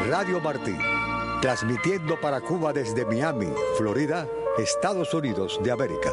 Radio Martí, transmitiendo para Cuba desde Miami, Florida, Estados Unidos de América.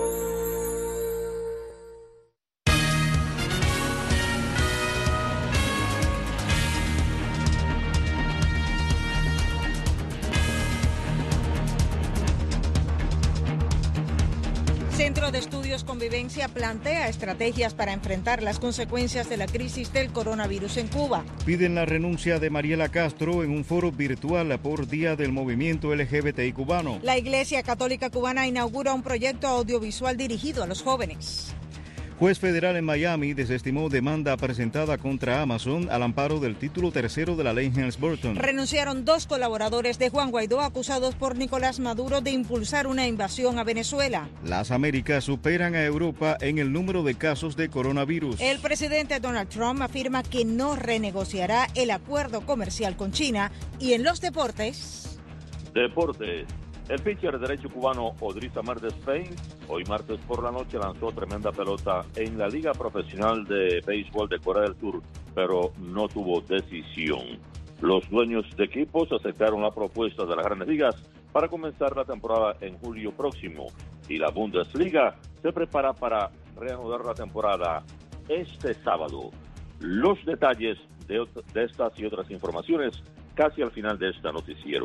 Centro de Estudios Convivencia plantea estrategias para enfrentar las consecuencias de la crisis del coronavirus en Cuba. Piden la renuncia de Mariela Castro en un foro virtual por Día del Movimiento LGBTI cubano. La Iglesia Católica Cubana inaugura un proyecto audiovisual dirigido a los jóvenes. Juez federal en Miami desestimó demanda presentada contra Amazon al amparo del título tercero de la ley Helms-Burton. Renunciaron 2 colaboradores de Juan Guaidó acusados por Nicolás Maduro de impulsar una invasión a Venezuela. Las Américas superan a Europa en el número de casos de coronavirus. El presidente Donald Trump afirma que no renegociará el acuerdo comercial con China. Y en los deportes... El pitcher derecho cubano Odriza Martes Spain hoy martes por la noche lanzó tremenda pelota en la Liga Profesional de Béisbol de Corea del Sur, pero no tuvo decisión. Los dueños de equipos aceptaron la propuesta de las Grandes Ligas para comenzar la temporada en julio próximo y la Bundesliga se prepara para reanudar la temporada este sábado. Los detalles de estas y otras informaciones casi al final de este noticiero.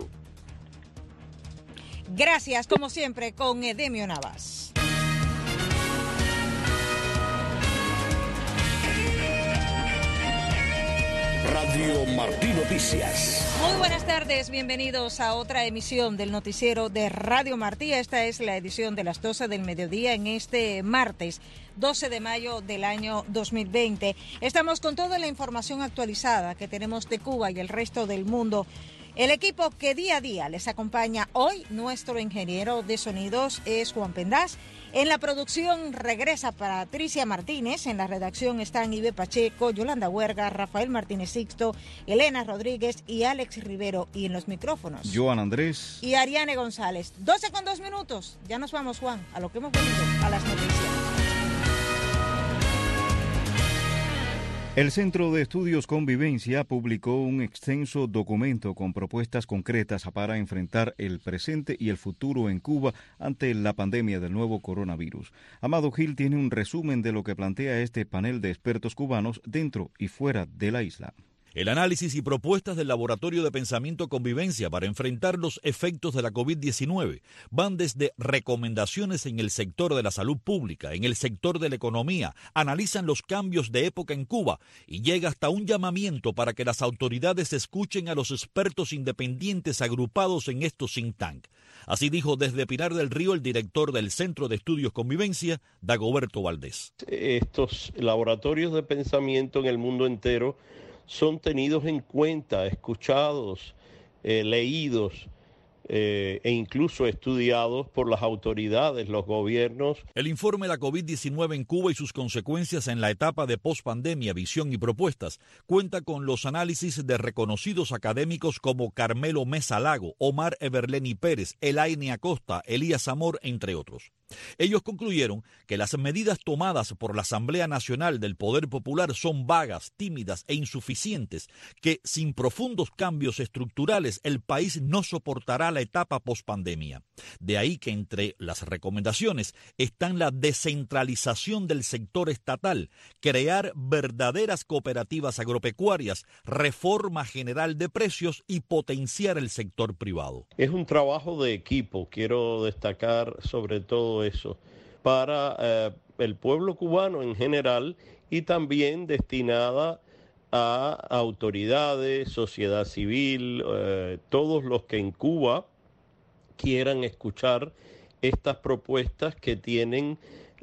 Gracias, como siempre, con Edemio Navas. Radio Martí Noticias. Muy buenas tardes, bienvenidos a otra emisión del noticiero de Radio Martí. Esta es la edición de las 12 del mediodía en este martes 12 de mayo del año 2020. Estamos con toda la información actualizada que tenemos de Cuba y el resto del mundo. El equipo que día a día les acompaña hoy, nuestro ingeniero de sonidos es Juan Pendaz. En la producción regresa Patricia Martínez, en la redacción están Ibe Pacheco, Yolanda Huerga, Rafael Martínez Sixto, Elena Rodríguez y Alex Rivero. Y en los micrófonos, Joan Andrés y Ariane González. 12:02. Ya nos vamos, Juan, a lo que hemos venido, a las noticias. El Centro de Estudios Convivencia publicó un extenso documento con propuestas concretas para enfrentar el presente y el futuro en Cuba ante la pandemia del nuevo coronavirus. Amado Gil tiene un resumen de lo que plantea este panel de expertos cubanos dentro y fuera de la isla. El análisis y propuestas del Laboratorio de Pensamiento Convivencia para enfrentar los efectos de la COVID-19 van desde recomendaciones en el sector de la salud pública, en el sector de la economía, analizan los cambios de época en Cuba y llega hasta un llamamiento para que las autoridades escuchen a los expertos independientes agrupados en estos think tank. Así dijo desde Pinar del Río el director del Centro de Estudios Convivencia, Dagoberto Valdés. Estos laboratorios de pensamiento en el mundo entero son tenidos en cuenta, escuchados, leídos e incluso estudiados por las autoridades, los gobiernos. El informe La COVID-19 en Cuba y sus consecuencias en la etapa de pospandemia, visión y propuestas cuenta con los análisis de reconocidos académicos como Carmelo Mesa Lago, Omar Everleni Pérez, Elaine Acosta, Elías Amor, entre otros. Ellos concluyeron que las medidas tomadas por la Asamblea Nacional del Poder Popular son vagas, tímidas e insuficientes, que sin profundos cambios estructurales el país no soportará la etapa pospandemia. De ahí que entre las recomendaciones están la descentralización del sector estatal, crear verdaderas cooperativas agropecuarias, reforma general de precios y potenciar el sector privado. Es un trabajo de equipo, quiero destacar sobre todo eso, para el pueblo cubano en general y también destinada a autoridades, sociedad civil, todos los que en Cuba quieran escuchar estas propuestas que tienen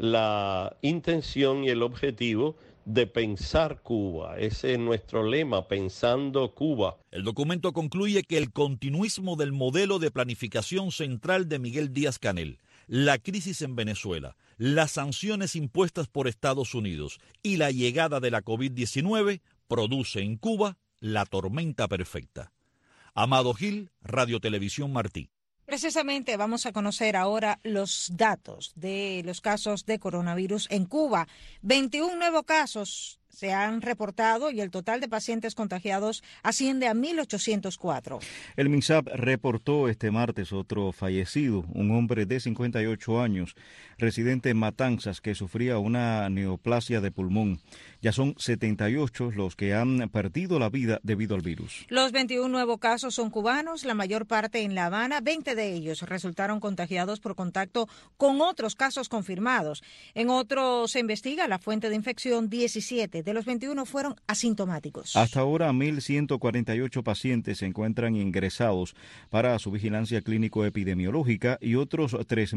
la intención y el objetivo de pensar Cuba. Ese es nuestro lema, pensando Cuba. El documento concluye que el continuismo del modelo de planificación central de Miguel Díaz-Canel, la crisis en Venezuela, las sanciones impuestas por Estados Unidos y la llegada de la COVID-19 produce en Cuba la tormenta perfecta. Amado Gil, Radio Televisión Martí. Precisamente vamos a conocer ahora los datos de los casos de coronavirus en Cuba. 21 nuevos casos se han reportado y el total de pacientes contagiados asciende a 1.804. El MINSAP reportó este martes otro fallecido, un hombre de 58 años, residente en Matanzas, que sufría una neoplasia de pulmón. Ya son 78 los que han perdido la vida debido al virus. Los 21 nuevos casos son cubanos, la mayor parte en La Habana. 20 de ellos resultaron contagiados por contacto con otros casos confirmados. En otros se investiga la fuente de infección. 17 de los 21 fueron asintomáticos. Hasta ahora, 1.148 pacientes se encuentran ingresados para su vigilancia clínico-epidemiológica y otros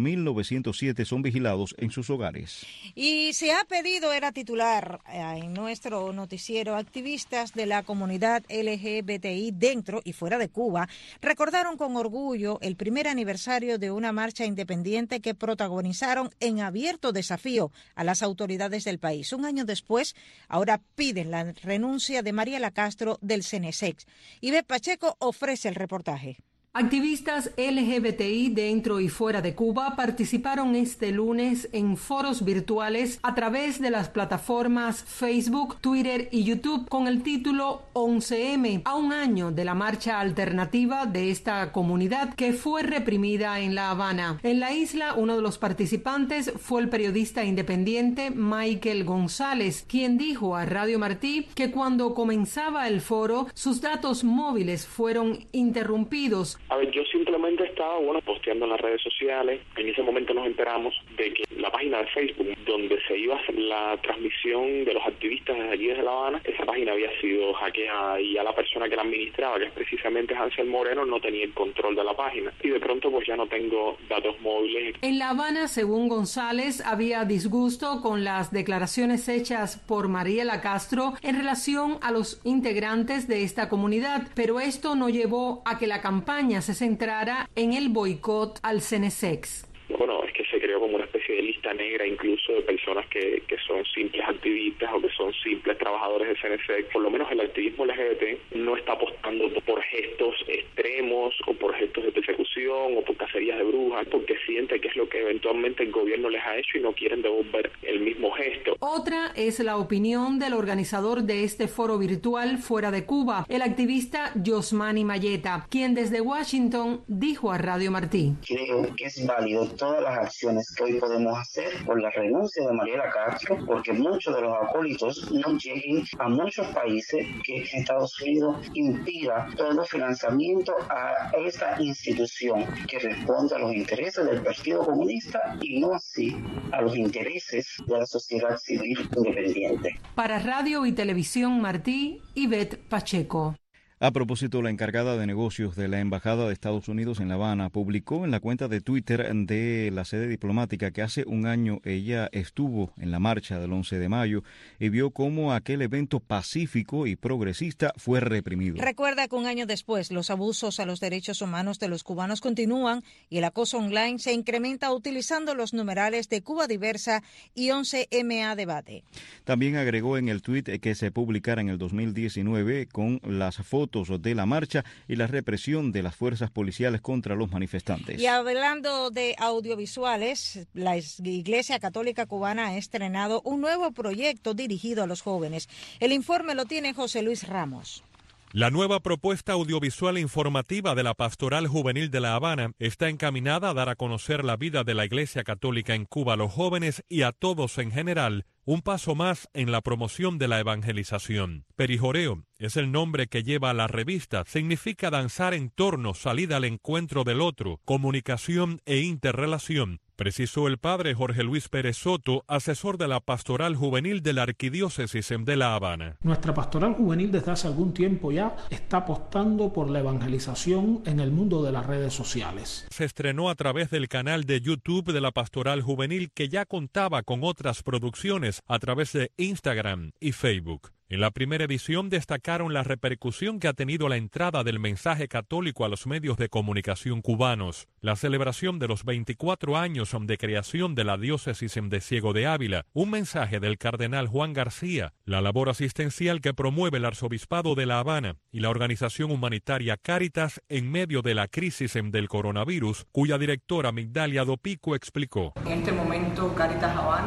3.907 son vigilados en sus hogares. Y se ha pedido, era titular en nuestro noticiero, activistas de la comunidad LGBTI dentro y fuera de Cuba recordaron con orgullo el primer aniversario de una marcha independiente que protagonizaron en abierto desafío a las autoridades del país. Un año después, ahora piden la renuncia de Mariela Castro del CENESEX. Ivette Pacheco ofrece el reportaje. Activistas LGBTI dentro y fuera de Cuba participaron este lunes en foros virtuales a través de las plataformas Facebook, Twitter y YouTube con el título 11M, a un año de la marcha alternativa de esta comunidad que fue reprimida en La Habana. En la isla, uno de los participantes fue el periodista independiente Michael González, quien dijo a Radio Martí que cuando comenzaba el foro, sus datos móviles fueron interrumpidos. A ver, yo simplemente estaba, posteando en las redes sociales. En ese momento nos enteramos de que la página de Facebook, donde se iba a hacer la transmisión de los activistas desde allí desde La Habana, esa página había sido hackeada y ya la persona que la administraba, que es precisamente Hansel Moreno, no tenía el control de la página. Y de pronto pues ya no tengo datos móviles. En La Habana, según González, había disgusto con las declaraciones hechas por Mariela Castro en relación a los integrantes de esta comunidad, pero esto no llevó a que la campaña se centrara en el boicot al CENESEX. Bueno, es que se creó como una especie de lista negra incluso de personas que son simples activistas o que son simples trabajadores de CENESEX. Por lo menos el activismo LGBT no está apostando por gestos extremos o por gestos de persecución o por cacerías de brujas, porque siente que es lo que eventualmente el gobierno les ha hecho y no quieren devolver el mismo gesto. Otra es la opinión del organizador de este foro virtual fuera de Cuba, el activista Yosmani Mayeta, quien desde Washington dijo a Radio Martí: creo que es válido todas las acciones que hoy podemos hacer por la renuncia de Mariela Castro, porque muchos de los acólitos no lleguen a muchos países que Estados Unidos impida todo financiamiento a esta institución que responde a los intereses del Partido Comunista y no así a los intereses de la sociedad civil independiente. Para Radio y Televisión Martí, Ivette Pacheco. A propósito, la encargada de negocios de la Embajada de Estados Unidos en La Habana publicó en la cuenta de Twitter de la sede diplomática que hace un año ella estuvo en la marcha del 11 de mayo y vio cómo aquel evento pacífico y progresista fue reprimido. Recuerda que un año después los abusos a los derechos humanos de los cubanos continúan y el acoso online se incrementa utilizando los numerales de Cuba Diversa y 11MA Debate. También agregó en el tuit que se publicara en el 2019 con las fotos de la marcha y la represión de las fuerzas policiales contra los manifestantes. Y hablando de audiovisuales, la Iglesia Católica Cubana ha estrenado un nuevo proyecto dirigido a los jóvenes. El informe lo tiene José Luis Ramos. La nueva propuesta audiovisual informativa de la Pastoral Juvenil de La Habana está encaminada a dar a conocer la vida de la Iglesia Católica en Cuba a los jóvenes y a todos en general, un paso más en la promoción de la evangelización. Perijoreo es el nombre que lleva la revista. Significa danzar en torno, salida al encuentro del otro, comunicación e interrelación, precisó el padre Jorge Luis Pérez Soto, asesor de la Pastoral Juvenil de la Arquidiócesis de La Habana. Nuestra Pastoral Juvenil desde hace algún tiempo ya está apostando por la evangelización en el mundo de las redes sociales. Se estrenó a través del canal de YouTube de la Pastoral Juvenil, que ya contaba con otras producciones a través de Instagram y Facebook. En la primera edición destacaron la repercusión que ha tenido la entrada del mensaje católico a los medios de comunicación cubanos, la celebración de los 24 años de creación de la diócesis de Ciego de Ávila, un mensaje del cardenal Juan García, la labor asistencial que promueve el Arzobispado de La Habana y la organización humanitaria Cáritas en medio de la crisis del coronavirus, cuya directora Migdalia Dopico explicó. En este momento Cáritas Habana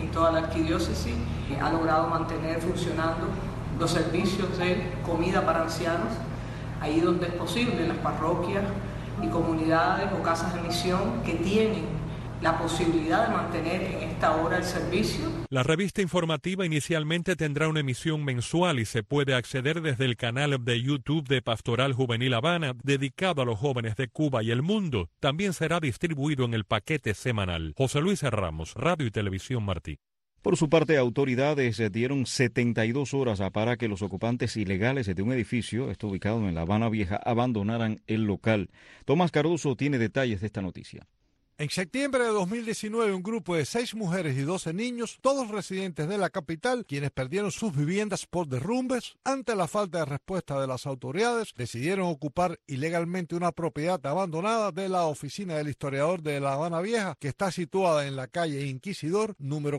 en toda la arquidiócesis. Ha logrado mantener funcionando los servicios de comida para ancianos, ahí donde es posible, en las parroquias y comunidades o casas de misión que tienen la posibilidad de mantener en esta hora el servicio. La revista informativa inicialmente tendrá una emisión mensual y se puede acceder desde el canal de YouTube de Pastoral Juvenil Habana, dedicado a los jóvenes de Cuba y el mundo. También será distribuido en el paquete semanal. José Luis Ramos, Radio y Televisión Martí. Por su parte, autoridades dieron 72 horas para que los ocupantes ilegales de un edificio, esto ubicado en La Habana Vieja, abandonaran el local. Tomás Cardoso tiene detalles de esta noticia. En septiembre de 2019, un grupo de 6 mujeres y 12 niños, todos residentes de la capital, quienes perdieron sus viviendas por derrumbes, ante la falta de respuesta de las autoridades, decidieron ocupar ilegalmente una propiedad abandonada de la oficina del historiador de La Habana Vieja, que está situada en la calle Inquisidor, número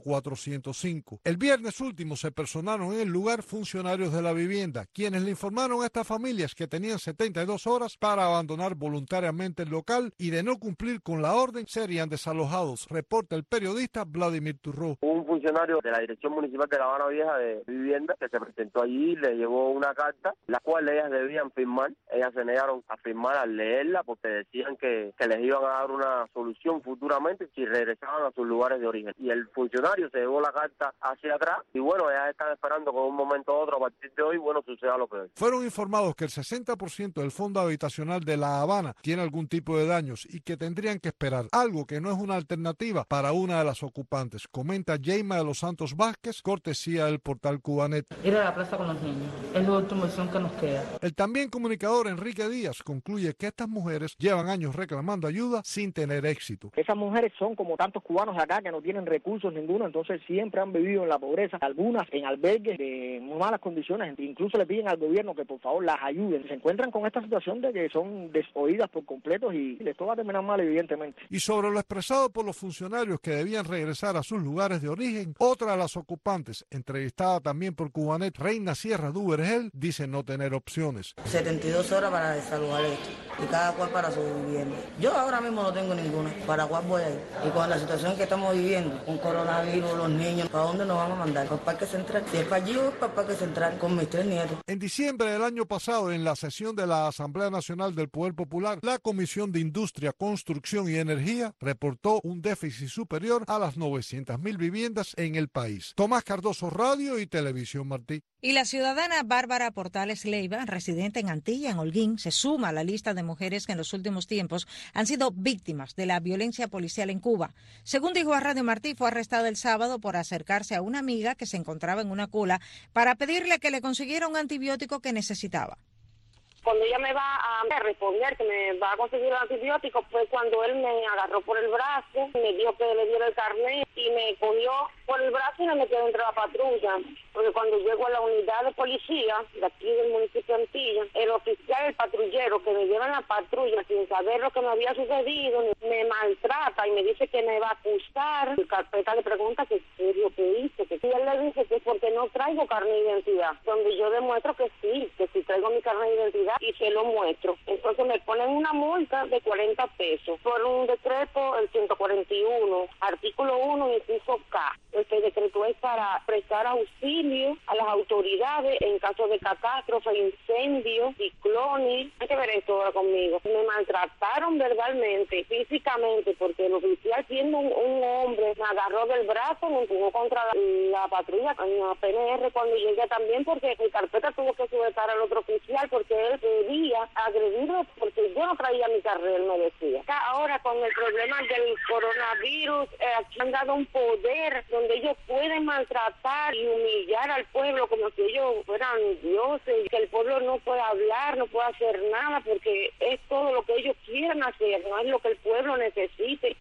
405. El viernes último se personaron en el lugar funcionarios de la vivienda, quienes le informaron a estas familias que tenían 72 horas para abandonar voluntariamente el local y de no cumplir con la orden, serían desalojados, reporta el periodista Vladimir Turró. Un funcionario de la Dirección Municipal de La Habana Vieja de Vivienda que se presentó allí, le llevó una carta, la cual ellas debían firmar. Ellas se negaron a firmar al leerla porque decían que les iban a dar una solución futuramente si regresaban a sus lugares de origen. Y el funcionario se llevó la carta hacia atrás y bueno, ellas están esperando que de un momento a otro, a partir de hoy, bueno, suceda lo peor. Fueron informados que el 60% del fondo habitacional de La Habana tiene algún tipo de daños y que tendrían que esperar, algo que no es una alternativa para una de las ocupantes, comenta Yeima de los Santos Vázquez, cortesía del portal Cubanet. Ir a la plaza con los niños, es la última opción que nos queda. El también comunicador Enrique Díaz concluye que estas mujeres llevan años reclamando ayuda sin tener éxito. Esas mujeres son como tantos cubanos acá que no tienen recursos ninguno, entonces siempre han vivido en la pobreza, algunas en albergues de muy malas condiciones, incluso le piden al gobierno que por favor las ayuden. Se encuentran con esta situación de que son desoídas por completo y esto va a terminar mal, evidentemente. Y sobre lo expresado por los funcionarios que debían regresar a sus lugares de origen, otra de las ocupantes, entrevistada también por Cubanet, Reina Sierra Duvergel, dice no tener opciones. 72 horas para desalojar esto y cada cual para su vivienda. Yo ahora mismo no tengo ninguna. ¿Para cuál voy a ir? Y con la situación que estamos viviendo, con coronavirus, los niños, ¿para dónde nos van a mandar? ¿Para el Parque Central? Si es para allí, para el Parque Central con mis 3 nietos. En diciembre del año pasado, en la sesión de la Asamblea Nacional del Poder Popular, la Comisión de Industria, Construcción y Energía reportó un déficit superior a las 900.000 viviendas en el país. Tomás Cardoso, Radio y Televisión Martí. Y la ciudadana Bárbara Portales Leiva, residente en Antilla, en Holguín, se suma a la lista de mujeres que en los últimos tiempos han sido víctimas de la violencia policial en Cuba. Según dijo a Radio Martí, fue arrestada el sábado por acercarse a una amiga que se encontraba en una cola para pedirle que le consiguiera un antibiótico que necesitaba. Cuando ella me va a responder que me va a conseguir el antibiótico, fue cuando él me agarró por el brazo, me dijo que le diera el carnet y me cogió por el brazo y me metió dentro de la patrulla. Porque cuando llego a la unidad de policía de aquí del municipio de Antilla, el oficial, el patrullero que me lleva en la patrulla sin saber lo que me había sucedido, me maltrata y me dice que me va a acusar. El carpeta le pregunta que qué es lo que hice, y él le dice que es porque no traigo carnet de identidad, donde yo demuestro que sí traigo mi carnet de identidad y se lo muestro. Entonces me ponen una multa de 40 pesos por un decreto, el 141, artículo 1, inciso K. Este decreto es para prestar auxilio a las autoridades en caso de catástrofe, incendios, ciclones. Hay que ver esto ahora conmigo. Me maltrataron verbalmente, físicamente, porque el oficial, siendo un hombre, me agarró del brazo, me empujó contra la patrulla en la PNR cuando llegué también, porque mi carpeta tuvo que sujetar al otro oficial porque él quería agredirme porque yo no traía mi carnet, él me decía. Ahora con el problema del coronavirus, aquí han dado un poder donde ellos pueden maltratar y humillar al pueblo como si ellos fueran dioses, y que el pueblo no puede hablar, no puede hacer nada porque es todo lo que ellos quieran hacer, no es lo que el pueblo necesite.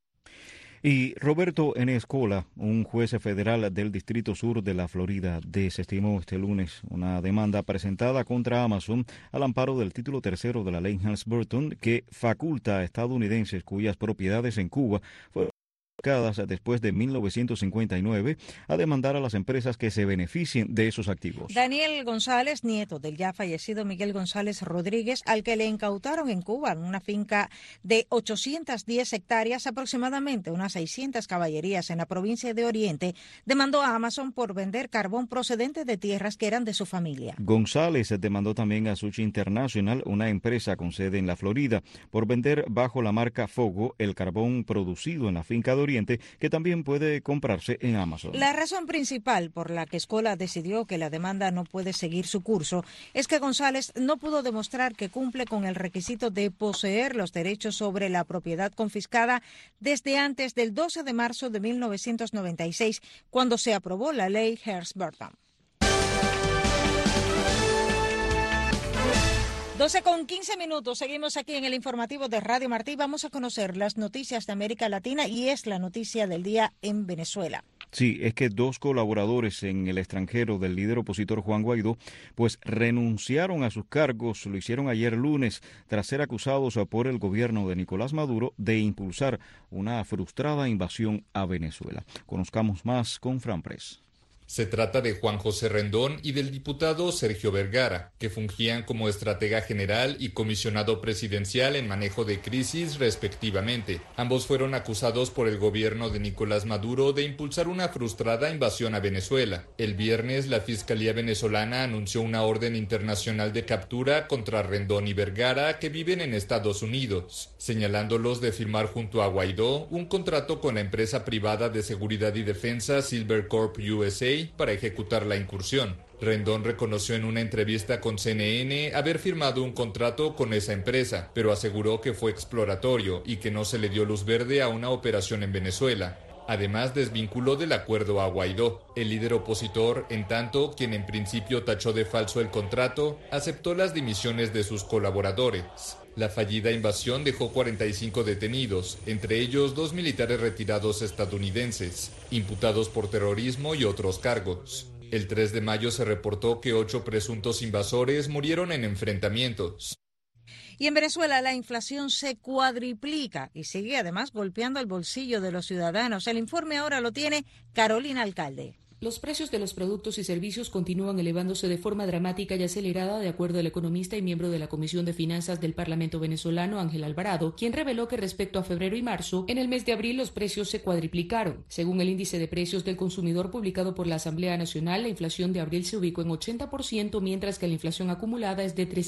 Y Roberto N. Escola, un juez federal del Distrito Sur de la Florida, desestimó este lunes una demanda presentada contra Amazon al amparo del título 3 de la ley Helms-Burton que faculta a estadounidenses cuyas propiedades en Cuba fueron después de 1959 a demandar a las empresas que se beneficien de esos activos. Daniel González, nieto del ya fallecido Miguel González Rodríguez, al que le incautaron en Cuba en una finca de 810 hectáreas, aproximadamente unas 600 caballerías en la provincia de Oriente, demandó a Amazon por vender carbón procedente de tierras que eran de su familia. González demandó también a Suchi International, una empresa con sede en la Florida, por vender bajo la marca Fogo el carbón producido en la finca de Oriente, que también puede comprarse en Amazon. La razón principal por la que Escola decidió que la demanda no puede seguir su curso es que González no pudo demostrar que cumple con el requisito de poseer los derechos sobre la propiedad confiscada desde antes del 12 de marzo de 1996, cuando se aprobó la ley Hers-Burton. 12:15, seguimos aquí en el informativo de Radio Martí. Vamos a conocer las noticias de América Latina y es la noticia del día en Venezuela. Sí, es que 2 colaboradores en el extranjero del líder opositor Juan Guaidó, pues renunciaron a sus cargos, lo hicieron ayer lunes, tras ser acusados por el gobierno de Nicolás Maduro de impulsar una frustrada invasión a Venezuela. Conozcamos más con Fran Press. Se trata de Juan José Rendón y del diputado Sergio Vergara, que fungían como estratega general y comisionado presidencial en manejo de crisis, respectivamente. Ambos fueron acusados por el gobierno de Nicolás Maduro de impulsar una frustrada invasión a Venezuela. El viernes, la Fiscalía venezolana anunció una orden internacional de captura contra Rendón y Vergara, que viven en Estados Unidos, señalándolos de firmar junto a Guaidó un contrato con la empresa privada de seguridad y defensa Silvercorp USA para ejecutar la incursión. Rendón reconoció en una entrevista con CNN haber firmado un contrato con esa empresa, pero aseguró que fue exploratorio y que no se le dio luz verde a una operación en Venezuela. Además, desvinculó del acuerdo a Guaidó. El líder opositor, en tanto, quien en principio tachó de falso el contrato, aceptó las dimisiones de sus colaboradores. La fallida invasión dejó 45 detenidos, entre ellos 2 militares retirados estadounidenses, imputados por terrorismo y otros cargos. El 3 de mayo se reportó que 8 presuntos invasores murieron en enfrentamientos. Y en Venezuela la inflación se cuadriplica y sigue además golpeando el bolsillo de los ciudadanos. El informe ahora lo tiene Carolina Alcalde. Los precios de los productos y servicios continúan elevándose de forma dramática y acelerada, de acuerdo al economista y miembro de la Comisión de Finanzas del Parlamento venezolano, Ángel Alvarado, quien reveló que respecto a febrero y marzo, en el mes de abril los precios se cuadriplicaron. Según el índice de precios del consumidor publicado por la Asamblea Nacional, la inflación de abril se ubicó en 80%, mientras que la inflación acumulada es de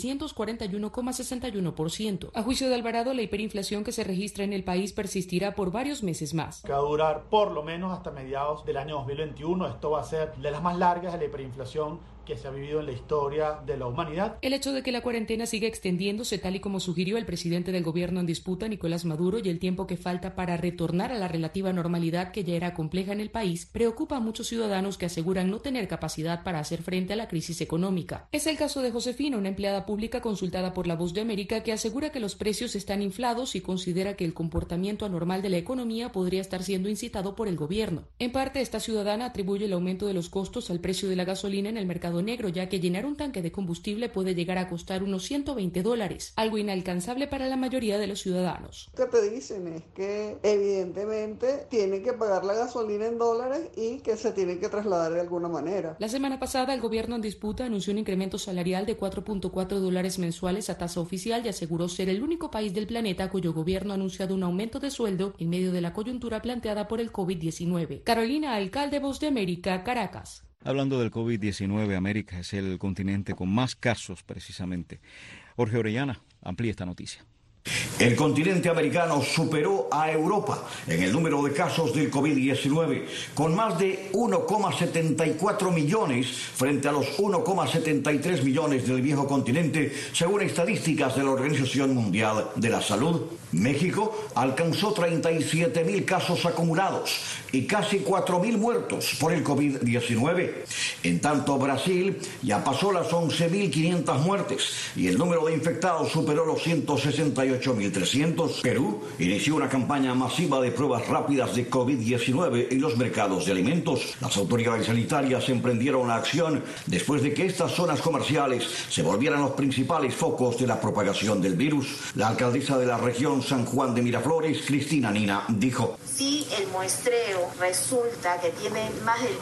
341,61%. A juicio de Alvarado, la hiperinflación que se registra en el país persistirá por varios meses más. Que va a durar por lo menos hasta mediados del año 2021. Esto va a ser de las más largas de la hiperinflación que se ha vivido en la historia de la humanidad. El hecho de que la cuarentena siga extendiéndose, tal y como sugirió el presidente del gobierno en disputa, Nicolás Maduro, y el tiempo que falta para retornar a la relativa normalidad que ya era compleja en el país, preocupa a muchos ciudadanos que aseguran no tener capacidad para hacer frente a la crisis económica. Es el caso de Josefina, una empleada pública consultada por La Voz de América, que asegura que los precios están inflados y considera que el comportamiento anormal de la economía podría estar siendo incitado por el gobierno. En parte, esta ciudadana atribuye el aumento de los costos al precio de la gasolina en el mercado negro, ya que llenar un tanque de combustible puede llegar a costar unos $120, algo inalcanzable para la mayoría de los ciudadanos. Lo que te dicen es que evidentemente tienen que pagar la gasolina en dólares y que se tienen que trasladar de alguna manera. La semana pasada el gobierno en disputa anunció un incremento salarial de $4.4 mensuales a tasa oficial y aseguró ser el único país del planeta cuyo gobierno ha anunciado un aumento de sueldo en medio de la coyuntura planteada por el COVID-19. Carolina Alcalde, Voz de América, Caracas. Hablando del COVID-19, América es el continente con más casos precisamente. Jorge Orellana amplía esta noticia. El continente americano superó a Europa en el número de casos del COVID-19, con más de 1,74 millones frente a los 1,73 millones del viejo continente, según estadísticas de la Organización Mundial de la Salud. México alcanzó 37.000 casos acumulados y casi 4.000 muertos por el COVID-19. En tanto, Brasil ya pasó las 11.500 muertes y el número de infectados superó los 168.000 1.300. Perú inició una campaña masiva de pruebas rápidas de COVID-19 en los mercados de alimentos. Las autoridades sanitarias emprendieron la acción después de que estas zonas comerciales se volvieran los principales focos de la propagación del virus. La alcaldesa de la región San Juan de Miraflores, Cristina Nina, dijo: si el muestreo resulta que tiene más del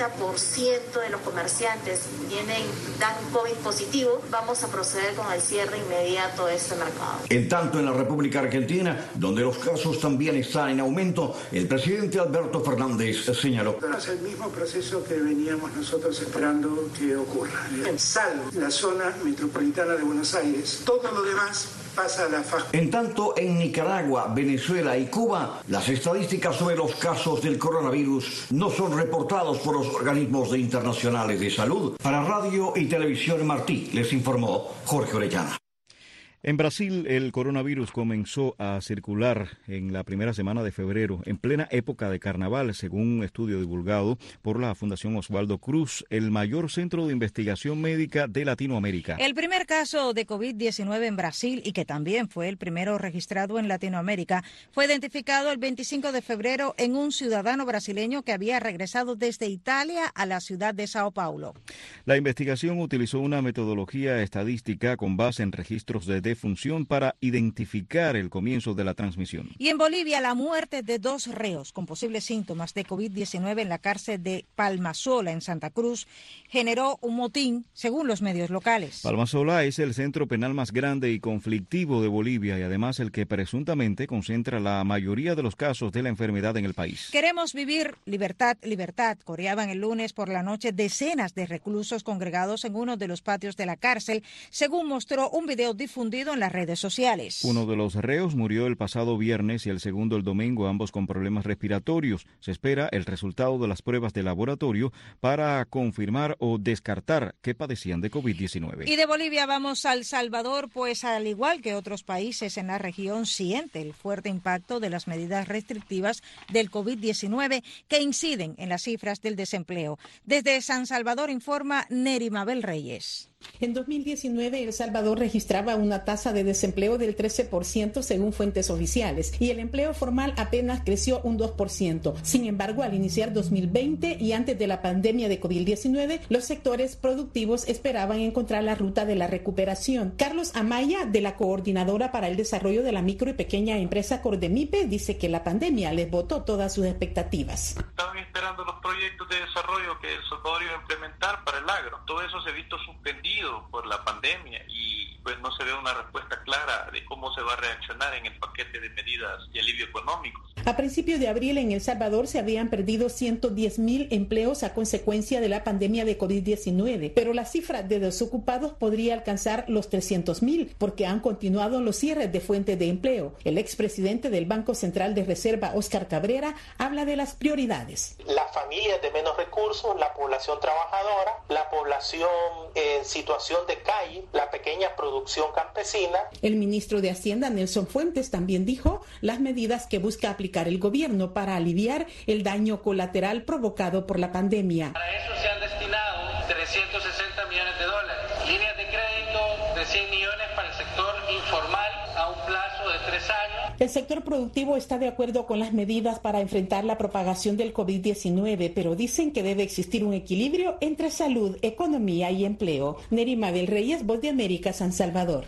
30% de los comerciantes dan COVID positivo, vamos a proceder con el cierre inmediato de este mercado. En tanto, en la República Argentina, donde los casos también están en aumento, el presidente Alberto Fernández señaló: es el mismo proceso que veníamos nosotros esperando que ocurra. Salvo la zona metropolitana de Buenos Aires, todo lo demás pasa a la faja. En tanto, en Nicaragua, Venezuela y Cuba, las estadísticas sobre los casos del coronavirus no son reportados por los organismos internacionales de salud. Para Radio y Televisión Martí, les informó Jorge Orellana. En Brasil, el coronavirus comenzó a circular en la primera semana de febrero, en plena época de carnaval, según un estudio divulgado por la Fundación Osvaldo Cruz, el mayor centro de investigación médica de Latinoamérica. El primer caso de COVID-19 en Brasil, y que también fue el primero registrado en Latinoamérica, fue identificado el 25 de febrero en un ciudadano brasileño que había regresado desde Italia a la ciudad de Sao Paulo. La investigación utilizó una metodología estadística con base en registros de defunción para identificar el comienzo de la transmisión. Y en Bolivia, la muerte de 2 reos con posibles síntomas de COVID-19 en la cárcel de Palmasola, en Santa Cruz, generó un motín, según los medios locales. Palmasola es el centro penal más grande y conflictivo de Bolivia y además el que presuntamente concentra la mayoría de los casos de la enfermedad en el país. Queremos vivir libertad, libertad, coreaban el lunes por la noche decenas de reclusos congregados en uno de los patios de la cárcel, según mostró un video difundido en las redes sociales. Uno de los reos murió el pasado viernes y el segundo el domingo, ambos con problemas respiratorios. Se espera el resultado de las pruebas de laboratorio para confirmar o descartar que padecían de COVID-19. Y de Bolivia vamos a El Salvador, pues al igual que otros países en la región, siente el fuerte impacto de las medidas restrictivas del COVID-19 que inciden en las cifras del desempleo. Desde San Salvador informa Neri Mabel Reyes. En 2019, El Salvador registraba una tasa de desempleo del 13% según fuentes oficiales y el empleo formal apenas creció un 2%. Sin embargo, al iniciar 2020 y antes de la pandemia de COVID-19, los sectores productivos esperaban encontrar la ruta de la recuperación. Carlos Amaya, de la Coordinadora para el Desarrollo de la Micro y Pequeña Empresa Cordemipe, dice que la pandemia les botó todas sus expectativas. Estaban esperando los proyectos de desarrollo que El Salvador iba a implementar para el agro. Todo eso se ha visto suspendido por la pandemia y pues no se ve una respuesta clara de cómo se va a reaccionar en el paquete de medidas de alivio económico. A principios de abril en El Salvador se habían perdido 110,000 empleos a consecuencia de la pandemia de COVID-19, pero la cifra de desocupados podría alcanzar los 300,000 porque han continuado los cierres de fuentes de empleo. El expresidente del Banco Central de Reserva, Óscar Cabrera, habla de las prioridades. Las familias de menos recursos, la población trabajadora, la población en situación de calle, la pequeña producción campesina. El ministro de Hacienda, Nelson Fuentes, también dijo las medidas que busca aplicar el gobierno para aliviar el daño colateral provocado por la pandemia. Para eso se han destinado 360 millones de dólares, líneas de crédito de 100 millones para el sector informal a un plazo de 3 años. El sector productivo está de acuerdo con las medidas para enfrentar la propagación del COVID-19, pero dicen que debe existir un equilibrio entre salud, economía y empleo. Neri Mabel Reyes, Voz de América, San Salvador.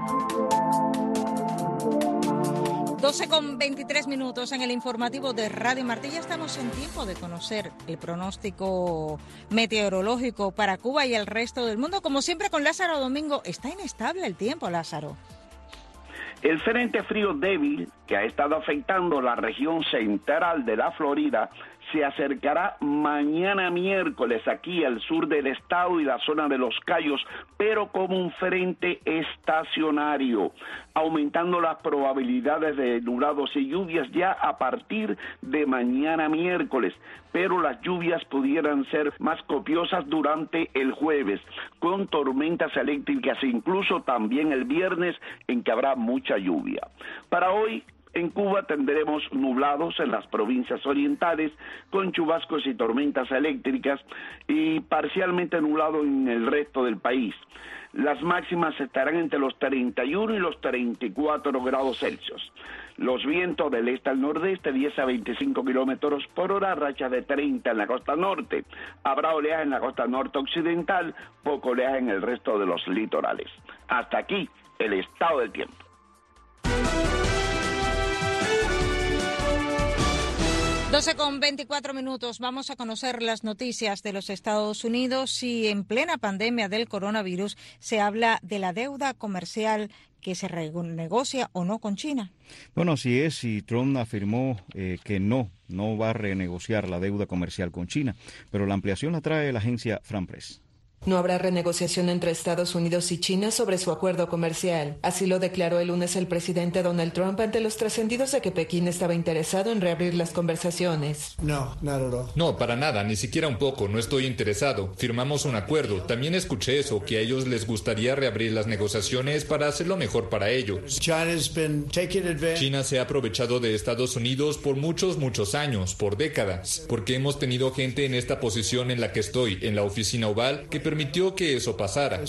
12:23 en el informativo de Radio Martí. Ya estamos en tiempo de conocer el pronóstico meteorológico para Cuba y el resto del mundo. Como siempre con Lázaro Domingo, está inestable el tiempo, Lázaro. El frente frío débil que ha estado afectando la región central de la Florida se acercará mañana miércoles aquí al sur del estado y la zona de Los Cayos, pero como un frente estacionario, aumentando las probabilidades de nublados y lluvias ya a partir de mañana miércoles, pero las lluvias pudieran ser más copiosas durante el jueves, con tormentas eléctricas, incluso también el viernes en que habrá mucha lluvia. Para hoy, En Cuba tendremos nublados en las provincias orientales, con chubascos y tormentas eléctricas, y parcialmente nublado en el resto del país. Las máximas estarán entre los 31 y los 34 grados Celsius. Los vientos del este al nordeste, 10 a 25 kilómetros por hora, rachas de 30 en la costa norte. Habrá oleaje en la costa norte occidental, poco oleaje en el resto de los litorales. Hasta aquí el estado del tiempo. Con 24 minutos, vamos a conocer las noticias de los Estados Unidos y en plena pandemia del coronavirus se habla de la deuda comercial que se renegocia o no con China. Bueno, así es, y Trump afirmó que no va a renegociar la deuda comercial con China, pero la ampliación la trae la agencia France Press. No habrá renegociación entre Estados Unidos y China sobre su acuerdo comercial. Así lo declaró el lunes el presidente Donald Trump ante los trascendidos de que Pekín estaba interesado en reabrir las conversaciones. No, para nada, ni siquiera un poco, no estoy interesado. Firmamos un acuerdo. También escuché eso, que a ellos les gustaría reabrir las negociaciones para hacerlo mejor para ellos. China se ha aprovechado de Estados Unidos por muchos años, por décadas, porque hemos tenido gente en esta posición en la que estoy, en la oficina oval, que permitió que eso pasara.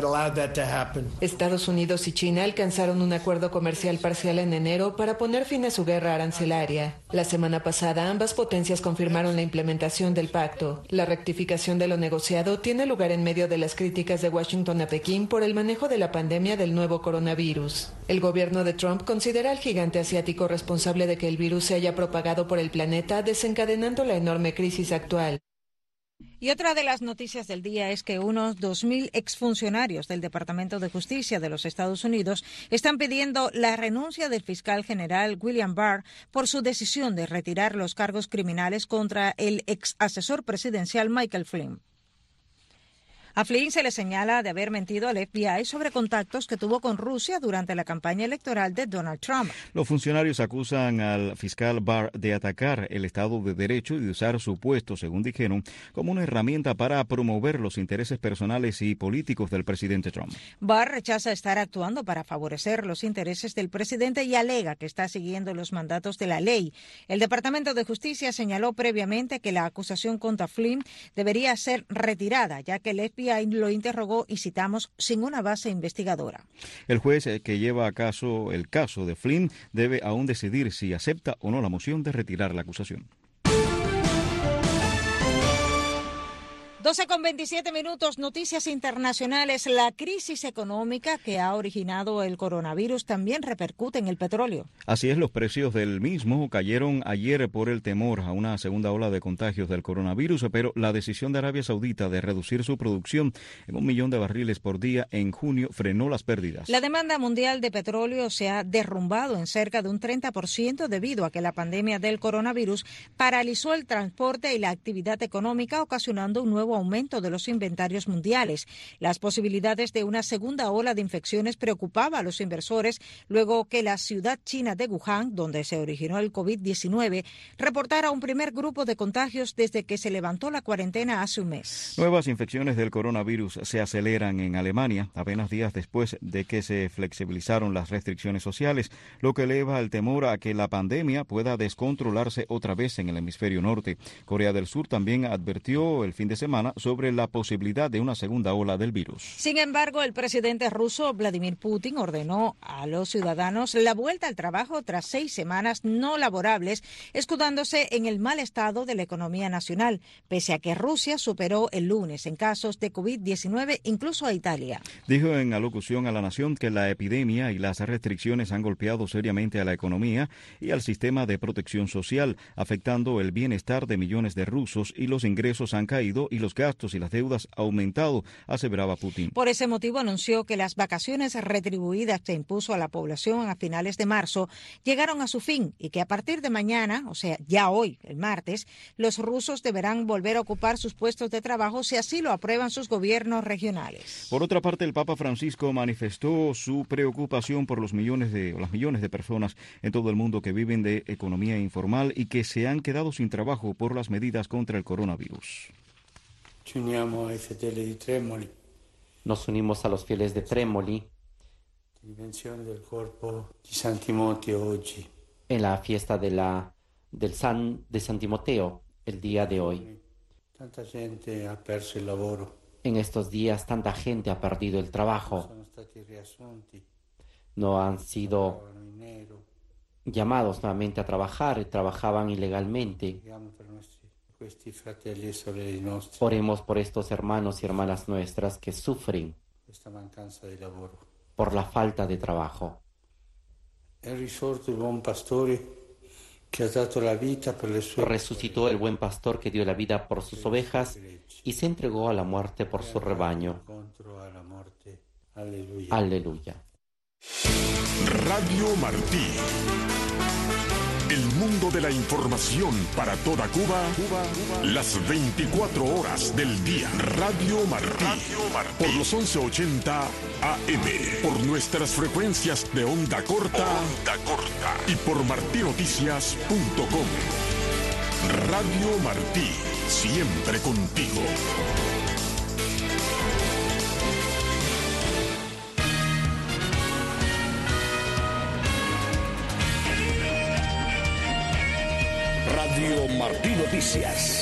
Estados Unidos y China alcanzaron un acuerdo comercial parcial en enero para poner fin a su guerra arancelaria. La semana pasada, ambas potencias confirmaron la implementación del pacto. La rectificación de lo negociado tiene lugar en medio de las críticas de Washington a Pekín por el manejo de la pandemia del nuevo coronavirus. El gobierno de Trump considera al gigante asiático responsable de que el virus se haya propagado por el planeta, desencadenando la enorme crisis actual. Y otra de las noticias del día es que unos 2.000 exfuncionarios del Departamento de Justicia de los Estados Unidos están pidiendo la renuncia del fiscal general William Barr por su decisión de retirar los cargos criminales contra el ex asesor presidencial Michael Flynn. A Flynn se le señala de haber mentido al FBI sobre contactos que tuvo con Rusia durante la campaña electoral de Donald Trump. Los funcionarios acusan al fiscal Barr de atacar el Estado de Derecho y de usar su puesto, según dijeron, como una herramienta para promover los intereses personales y políticos del presidente Trump. Barr rechaza estar actuando para favorecer los intereses del presidente y alega que está siguiendo los mandatos de la ley. El Departamento de Justicia señaló previamente que la acusación contra Flynn debería ser retirada, ya que el FBI lo interrogó y citamos sin una base investigadora. El juez que lleva a caso el caso de Flynn debe aún decidir si acepta o no la moción de retirar la acusación. 12:27 minutos, noticias internacionales. La crisis económica que ha originado el coronavirus también repercute en el petróleo. Así es, los precios del mismo cayeron ayer por el temor a una segunda ola de contagios del coronavirus, pero la decisión de Arabia Saudita de reducir su producción en 1 millón de barriles por día en junio frenó las pérdidas. La demanda mundial de petróleo se ha derrumbado en cerca de un 30% debido a que la pandemia del coronavirus paralizó el transporte y la actividad económica, ocasionando un nuevo aumento de los inventarios mundiales. Las posibilidades de una segunda ola de infecciones preocupaba a los inversores luego que la ciudad china de Wuhan, donde se originó el COVID-19, reportara un primer grupo de contagios desde que se levantó la cuarentena hace un mes. Nuevas infecciones del coronavirus se aceleran en Alemania, apenas días después de que se flexibilizaron las restricciones sociales, lo que eleva el temor a que la pandemia pueda descontrolarse otra vez en el hemisferio norte. Corea del Sur también advirtió el fin de semana sobre la posibilidad de una segunda ola del virus. Sin embargo, el presidente ruso Vladimir Putin ordenó a los ciudadanos la vuelta al trabajo tras 6 semanas no laborables, escudándose en el mal estado de la economía nacional, pese a que Rusia superó el lunes en casos de COVID-19 incluso a Italia. Dijo en alocución a la nación que la epidemia y las restricciones han golpeado seriamente a la economía y al sistema de protección social, afectando el bienestar de millones de rusos, y los ingresos han caído y los gastos y las deudas aumentado, aseveraba Putin. Por ese motivo anunció que las vacaciones retribuidas que impuso a la población a finales de marzo llegaron a su fin y que a partir de mañana, o sea, ya hoy, el martes, los rusos deberán volver a ocupar sus puestos de trabajo si así lo aprueban sus gobiernos regionales. Por otra parte, el Papa Francisco manifestó su preocupación por las millones de personas en todo el mundo que viven de economía informal y que se han quedado sin trabajo por las medidas contra el coronavirus. Nos unimos a los fieles de Trémoli en la fiesta de San Timoteo el día de hoy. Tanta gente ha perso il lavoro. En estos días tanta gente ha perdido el trabajo. No han sido llamados nuevamente a trabajar, trabajaban ilegalmente. Oremos por estos hermanos y hermanas nuestras que sufren por la falta de trabajo. Resucitó el buen pastor que dio la vida por sus ovejas y se entregó a la muerte por su rebaño. Aleluya. Radio Martí. El mundo de la información para toda Cuba, las 24 horas del día. Radio Martí. Por los 1180 AM. Por nuestras frecuencias de onda corta. Y por martinoticias.com. Radio Martí. Siempre contigo. Radio Martí Noticias.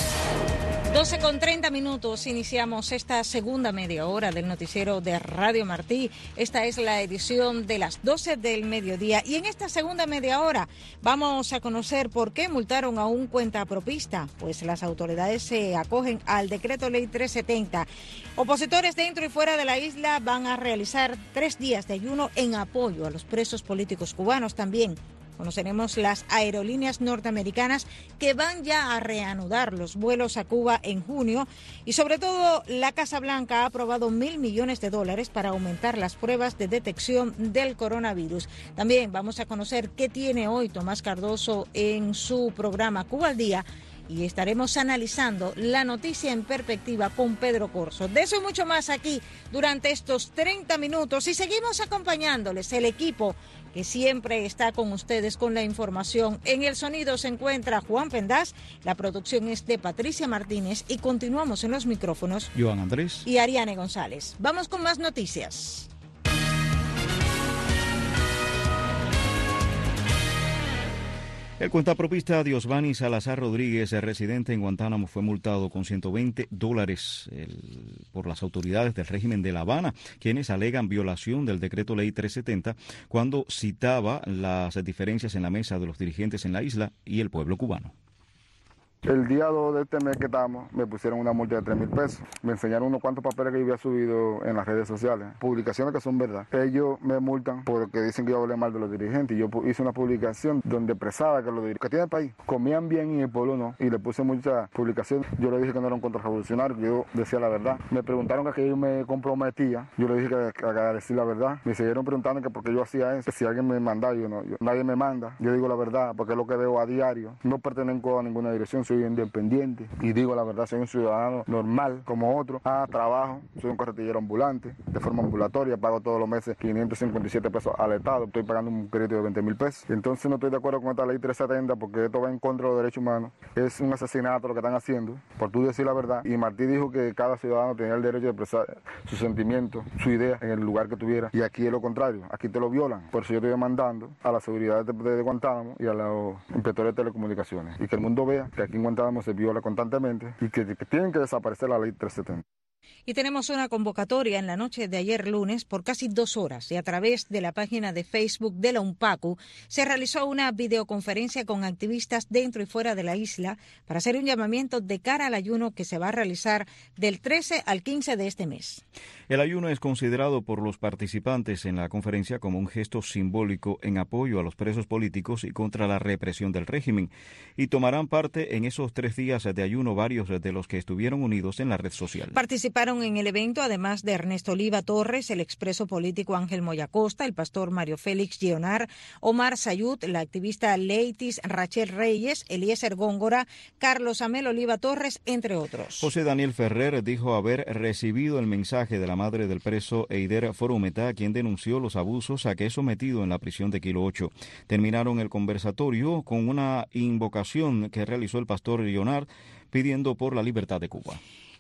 12:30, iniciamos esta segunda media hora del noticiero de Radio Martí. Esta es la edición de las 12 del mediodía y en esta segunda media hora vamos a conocer por qué multaron a un cuentapropista, pues las autoridades se acogen al decreto ley 370. Opositores dentro y fuera de la isla van a realizar 3 días de ayuno en apoyo a los presos políticos cubanos. También conoceremos las aerolíneas norteamericanas que van ya a reanudar los vuelos a Cuba en junio y sobre todo la Casa Blanca ha aprobado $1.000 millones para aumentar las pruebas de detección del coronavirus. También vamos a conocer qué tiene hoy Tomás Cardoso en su programa Cuba al Día y estaremos analizando la noticia en perspectiva con Pedro Corso. De eso y mucho más aquí durante estos 30 minutos y seguimos acompañándoles el equipo que siempre está con ustedes con la información. En el sonido se encuentra Juan Pendaz, la producción es de Patricia Martínez y continuamos en los micrófonos Joan Andrés y Ariane González. Vamos con más noticias. El cuentapropista Diosvani Salazar Rodríguez, residente en Guantánamo, fue multado con $120 por las autoridades del régimen de La Habana, quienes alegan violación del decreto ley 370 cuando citaba las diferencias en la mesa de los dirigentes en la isla y el pueblo cubano. El día 2 de este mes que estamos, me pusieron una multa de $3,000. Me enseñaron unos cuantos papeles que yo había subido en las redes sociales, publicaciones que son verdad. Ellos me multan porque dicen que yo hablé mal de los dirigentes. Yo hice una publicación donde expresaba que los dirigentes que tiene el país comían bien y el pueblo no. Y le puse muchas publicaciones. Yo le dije que no era un contrarrevolucionario, que yo decía la verdad. Me preguntaron que yo me comprometía. Yo le dije que a decir la verdad. Me siguieron preguntando que por qué yo hacía eso. Que si alguien me mandaba, nadie me manda. Yo digo la verdad porque es lo que veo a diario. No pertenezco a ninguna dirección. Soy independiente y digo la verdad, soy un ciudadano normal como otro. Trabajo, soy un carretillero ambulante de forma ambulatoria, pago todos los meses $557 al Estado, estoy pagando un crédito de $20,000. Entonces no estoy de acuerdo con esta ley 370 porque esto va en contra de los derechos humanos. Es un asesinato lo que están haciendo, por tú decir la verdad. Y Martí dijo que cada ciudadano tenía el derecho de expresar sus sentimientos, su idea en el lugar que tuviera. Y aquí es lo contrario, aquí te lo violan. Por eso yo estoy demandando a la seguridad de Guantánamo y a los inspectores de telecomunicaciones. Y que el mundo vea que aquí en Guantánamo se viola constantemente y que tienen que desaparecer la ley 370. Y tenemos una convocatoria en la noche de ayer lunes por casi 2 horas y a través de la página de Facebook de la UNPACU se realizó una videoconferencia con activistas dentro y fuera de la isla para hacer un llamamiento de cara al ayuno que se va a realizar del 13 al 15 de este mes. El ayuno es considerado por los participantes en la conferencia como un gesto simbólico en apoyo a los presos políticos y contra la represión del régimen, y tomarán parte en esos 3 días de ayuno varios de los que estuvieron unidos en la red social. Participaron en el evento, además de Ernesto Oliva Torres, el expreso político Ángel Moyacosta, el pastor Mario Félix Gionar, Omar Sayud, la activista Leitis Rachel Reyes, Eliezer Góngora, Carlos Amel Oliva Torres, entre otros. José Daniel Ferrer dijo haber recibido el mensaje de la madre del preso Eider Forumeta, quien denunció los abusos a que es sometido en la prisión de Kilo 8. Terminaron el conversatorio con una invocación que realizó el pastor Gionar pidiendo por la libertad de Cuba.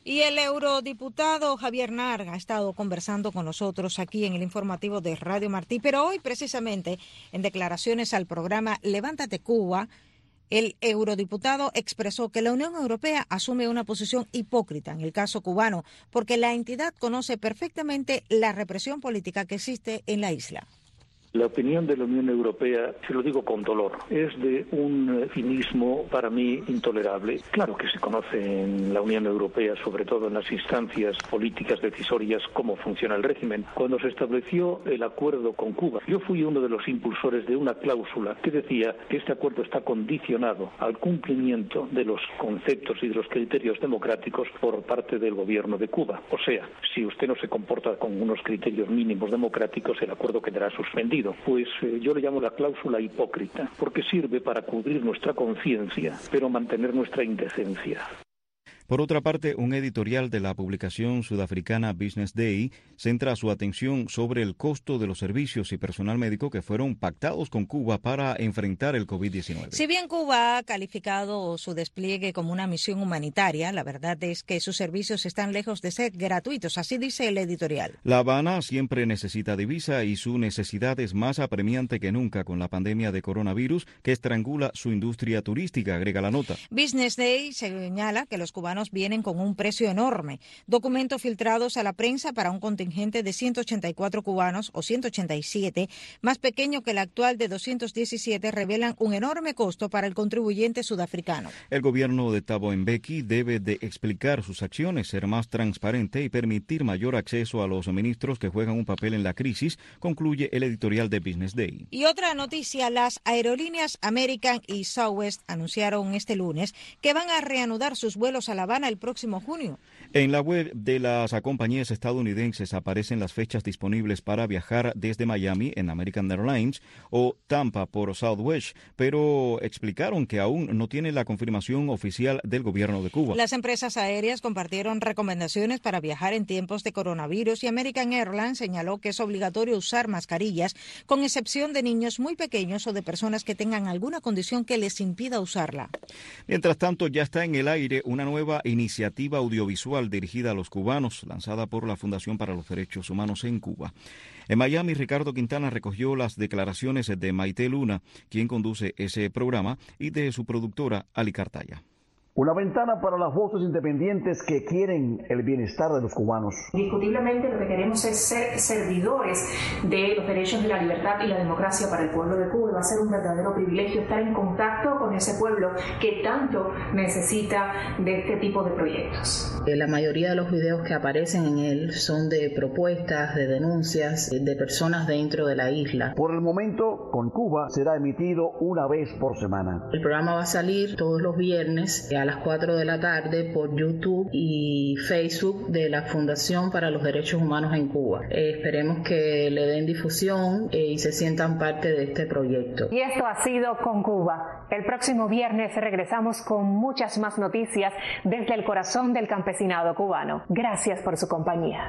Y el eurodiputado Javier Narg ha estado conversando con nosotros aquí en el informativo de Radio Martí, pero hoy precisamente en declaraciones al programa Levántate Cuba, el eurodiputado expresó que la Unión Europea asume una posición hipócrita en el caso cubano porque la entidad conoce perfectamente la represión política que existe en la isla. La opinión de la Unión Europea, se lo digo con dolor, es de un cinismo para mí intolerable. Claro que se conoce en la Unión Europea, sobre todo en las instancias políticas decisorias, cómo funciona el régimen. Cuando se estableció el acuerdo con Cuba, yo fui uno de los impulsores de una cláusula que decía que este acuerdo está condicionado al cumplimiento de los conceptos y de los criterios democráticos por parte del gobierno de Cuba. O sea, si usted no se comporta con unos criterios mínimos democráticos, el acuerdo quedará suspendido. Pues yo le llamo la cláusula hipócrita, porque sirve para cubrir nuestra conciencia, pero mantener nuestra indecencia. Por otra parte, un editorial de la publicación sudafricana Business Day centra su atención sobre el costo de los servicios y personal médico que fueron pactados con Cuba para enfrentar el COVID-19. Si bien Cuba ha calificado su despliegue como una misión humanitaria, la verdad es que sus servicios están lejos de ser gratuitos, así dice el editorial. La Habana siempre necesita divisa y su necesidad es más apremiante que nunca con la pandemia de coronavirus que estrangula su industria turística, agrega la nota. Business Day señala que los cubanos vienen con un precio enorme. Documentos filtrados a la prensa para un contingente de 184 cubanos o 187, más pequeño que el actual de 217, revelan un enorme costo para el contribuyente sudafricano. El gobierno de Thabo Mbeki debe de explicar sus acciones, ser más transparente y permitir mayor acceso a los ministros que juegan un papel en la crisis, concluye el editorial de Business Day. Y otra noticia, las aerolíneas American y Southwest anunciaron este lunes que van a reanudar sus vuelos a La Habana el próximo junio. En la web de las compañías estadounidenses aparecen las fechas disponibles para viajar desde Miami en American Airlines o Tampa por Southwest, pero explicaron que aún no tienen la confirmación oficial del gobierno de Cuba. Las empresas aéreas compartieron recomendaciones para viajar en tiempos de coronavirus y American Airlines señaló que es obligatorio usar mascarillas, con excepción de niños muy pequeños o de personas que tengan alguna condición que les impida usarla. Mientras tanto, ya está en el aire una nueva iniciativa audiovisual dirigida a los cubanos, lanzada por la Fundación para los Derechos Humanos en Cuba. En Miami, Ricardo Quintana recogió las declaraciones de Maite Luna, quien conduce ese programa, y de su productora, Ali Cartaya. Una ventana para las voces independientes que quieren el bienestar de los cubanos. Indiscutiblemente lo que queremos es ser servidores de los derechos de la libertad y la democracia para el pueblo de Cuba. Va a ser un verdadero privilegio estar en contacto con ese pueblo que tanto necesita de este tipo de proyectos. La mayoría de los videos que aparecen en él son de propuestas, de denuncias de personas dentro de la isla. Por el momento, con Cuba será emitido una vez por semana. El programa va a salir todos los viernes a las 4 de la tarde por YouTube y Facebook de la Fundación para los Derechos Humanos en Cuba. Esperemos que le den difusión y se sientan parte de este proyecto. Y esto ha sido Con Cuba. El próximo viernes regresamos con muchas más noticias desde el corazón del campesinado cubano. Gracias por su compañía.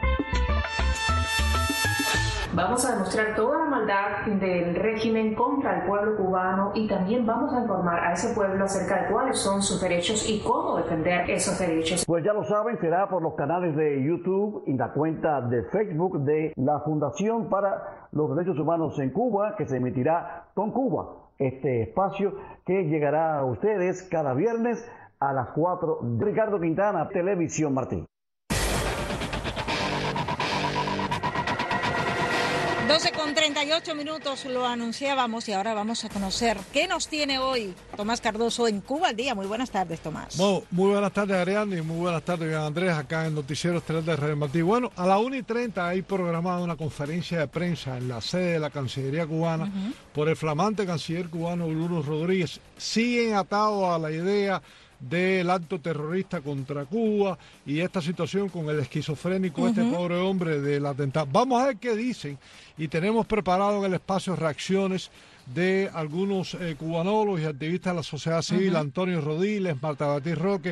Vamos a demostrar toda la maldad del régimen contra el pueblo cubano y también vamos a informar a ese pueblo acerca de cuáles son sus derechos y cómo defender esos derechos. Pues ya lo saben, será por los canales de YouTube y la cuenta de Facebook de la Fundación para los Derechos Humanos en Cuba, que se emitirá Con Cuba, este espacio que llegará a ustedes cada viernes a las 4. Ricardo Quintana, Televisión Martí. 12:38 lo anunciábamos y ahora vamos a conocer qué nos tiene hoy Tomás Cardoso en Cuba al Día. Muy buenas tardes, Tomás. Muy buenas tardes, Ariadna, y muy buenas tardes, Iván Andrés, acá en Noticiero Estelar de Radio Martí. Bueno, a las 1:30 hay programada una conferencia de prensa en la sede de la Cancillería cubana por el flamante canciller cubano Bruno Rodríguez. Siguen atados a la idea del acto terrorista contra Cuba y esta situación con el esquizofrénico, este pobre hombre del atentado. Vamos a ver qué dicen y tenemos preparado en el espacio reacciones de algunos cubanólogos y activistas de la sociedad civil, Antonio Rodiles, Marta Batí Roque.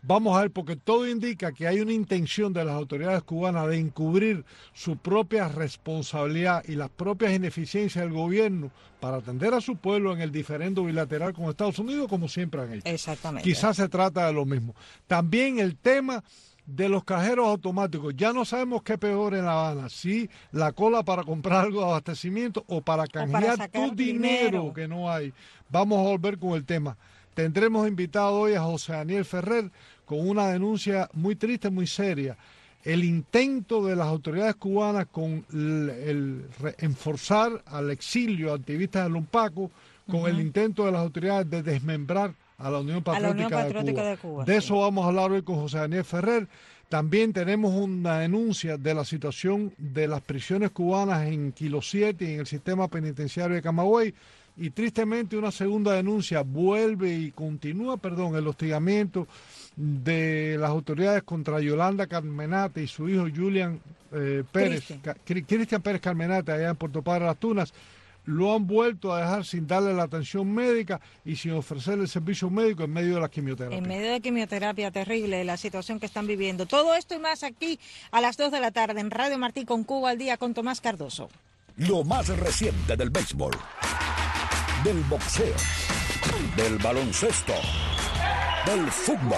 Vamos a ver, porque todo indica que hay una intención de las autoridades cubanas de encubrir su propia responsabilidad y las propias ineficiencias del gobierno para atender a su pueblo en el diferendo bilateral con Estados Unidos, como siempre han hecho. Exactamente. Quizás se trata de lo mismo. También el tema de los cajeros automáticos. Ya no sabemos qué peor en La Habana, si la cola para comprar algo de abastecimiento o para canjear tu dinero que no hay. Vamos a volver con el tema. Tendremos invitado hoy a José Daniel Ferrer con una denuncia muy triste, muy seria. El intento de las autoridades cubanas con el enforzar al exilio a activistas del UNPACO, con el intento de las autoridades de desmembrar a la Unión Patriótica, de Cuba. De eso vamos a hablar hoy con José Daniel Ferrer. También tenemos una denuncia de la situación de las prisiones cubanas en Kilo 7 y en el sistema penitenciario de Camagüey. Y tristemente una segunda denuncia vuelve y continúa, el hostigamiento de las autoridades contra Yolanda Carmenate y su hijo Julian Cristian Pérez Carmenate allá en Puerto Padre Las Tunas. Lo han vuelto a dejar sin darle la atención médica y sin ofrecerle el servicio médico en medio de la quimioterapia. En medio de quimioterapia, terrible la situación que están viviendo. Todo esto y más aquí a las 2 de la tarde en Radio Martí con Cuba al Día con Tomás Cardoso. Lo más reciente del béisbol, del boxeo, del baloncesto, del fútbol.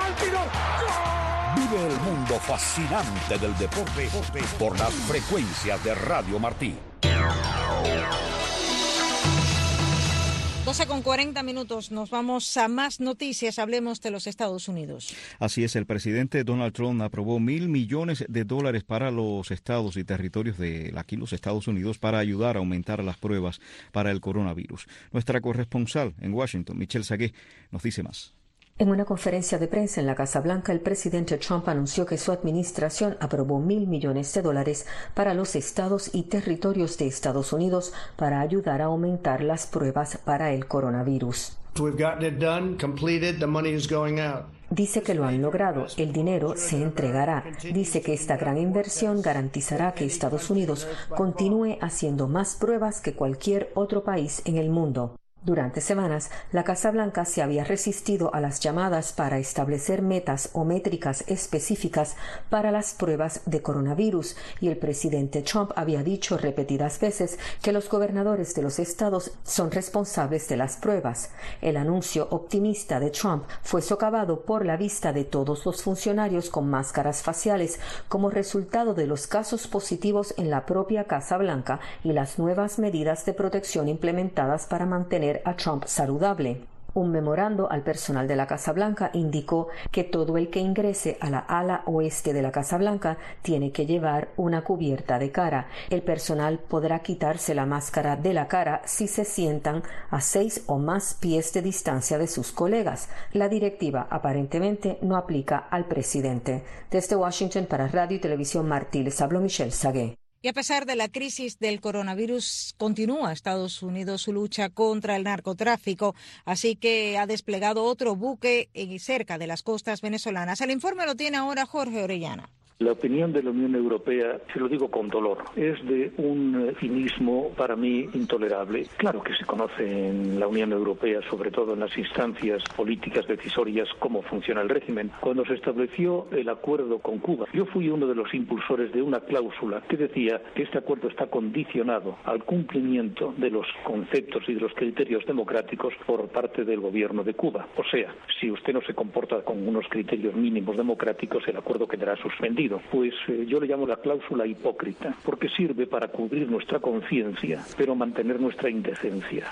Vive el mundo fascinante del deporte por las frecuencias de Radio Martí. 12:40, nos vamos a más noticias, hablemos de los Estados Unidos. Así es, el presidente Donald Trump aprobó $1.000 millones para los estados y territorios de aquí los Estados Unidos para ayudar a aumentar las pruebas para el coronavirus. Nuestra corresponsal en Washington, Michelle Sagué, nos dice más. En una conferencia de prensa en la Casa Blanca, el presidente Trump anunció que su administración aprobó $1.000 millones para los estados y territorios de Estados Unidos para ayudar a aumentar las pruebas para el coronavirus. Dice que lo han logrado, el dinero se entregará. Dice que esta gran inversión garantizará que Estados Unidos continúe haciendo más pruebas que cualquier otro país en el mundo. Durante semanas, la Casa Blanca se había resistido a las llamadas para establecer metas o métricas específicas para las pruebas de coronavirus, y el presidente Trump había dicho repetidas veces que los gobernadores de los estados son responsables de las pruebas. El anuncio optimista de Trump fue socavado por la vista de todos los funcionarios con máscaras faciales como resultado de los casos positivos en la propia Casa Blanca y las nuevas medidas de protección implementadas para mantener a Trump saludable. Un memorando al personal de la Casa Blanca indicó que todo el que ingrese a la ala oeste de la Casa Blanca tiene que llevar una cubierta de cara. El personal podrá quitarse la máscara de la cara si se sientan a 6 o más pies de distancia de sus colegas. La directiva aparentemente no aplica al presidente. Desde Washington para Radio y Televisión Martí les habló Michelle Sagué. Y a pesar de la crisis del coronavirus, continúa Estados Unidos su lucha contra el narcotráfico, así que ha desplegado otro buque cerca de las costas venezolanas. El informe lo tiene ahora Jorge Orellana. La opinión de la Unión Europea, se lo digo con dolor, es de un cinismo para mí intolerable. Claro que se conoce en la Unión Europea, sobre todo en las instancias políticas decisorias, cómo funciona el régimen. Cuando se estableció el acuerdo con Cuba, yo fui uno de los impulsores de una cláusula que decía que este acuerdo está condicionado al cumplimiento de los conceptos y de los criterios democráticos por parte del gobierno de Cuba. O sea, si usted no se comporta con unos criterios mínimos democráticos, el acuerdo quedará suspendido. Pues yo le llamo la cláusula hipócrita, porque sirve para cubrir nuestra conciencia, pero mantener nuestra indecencia.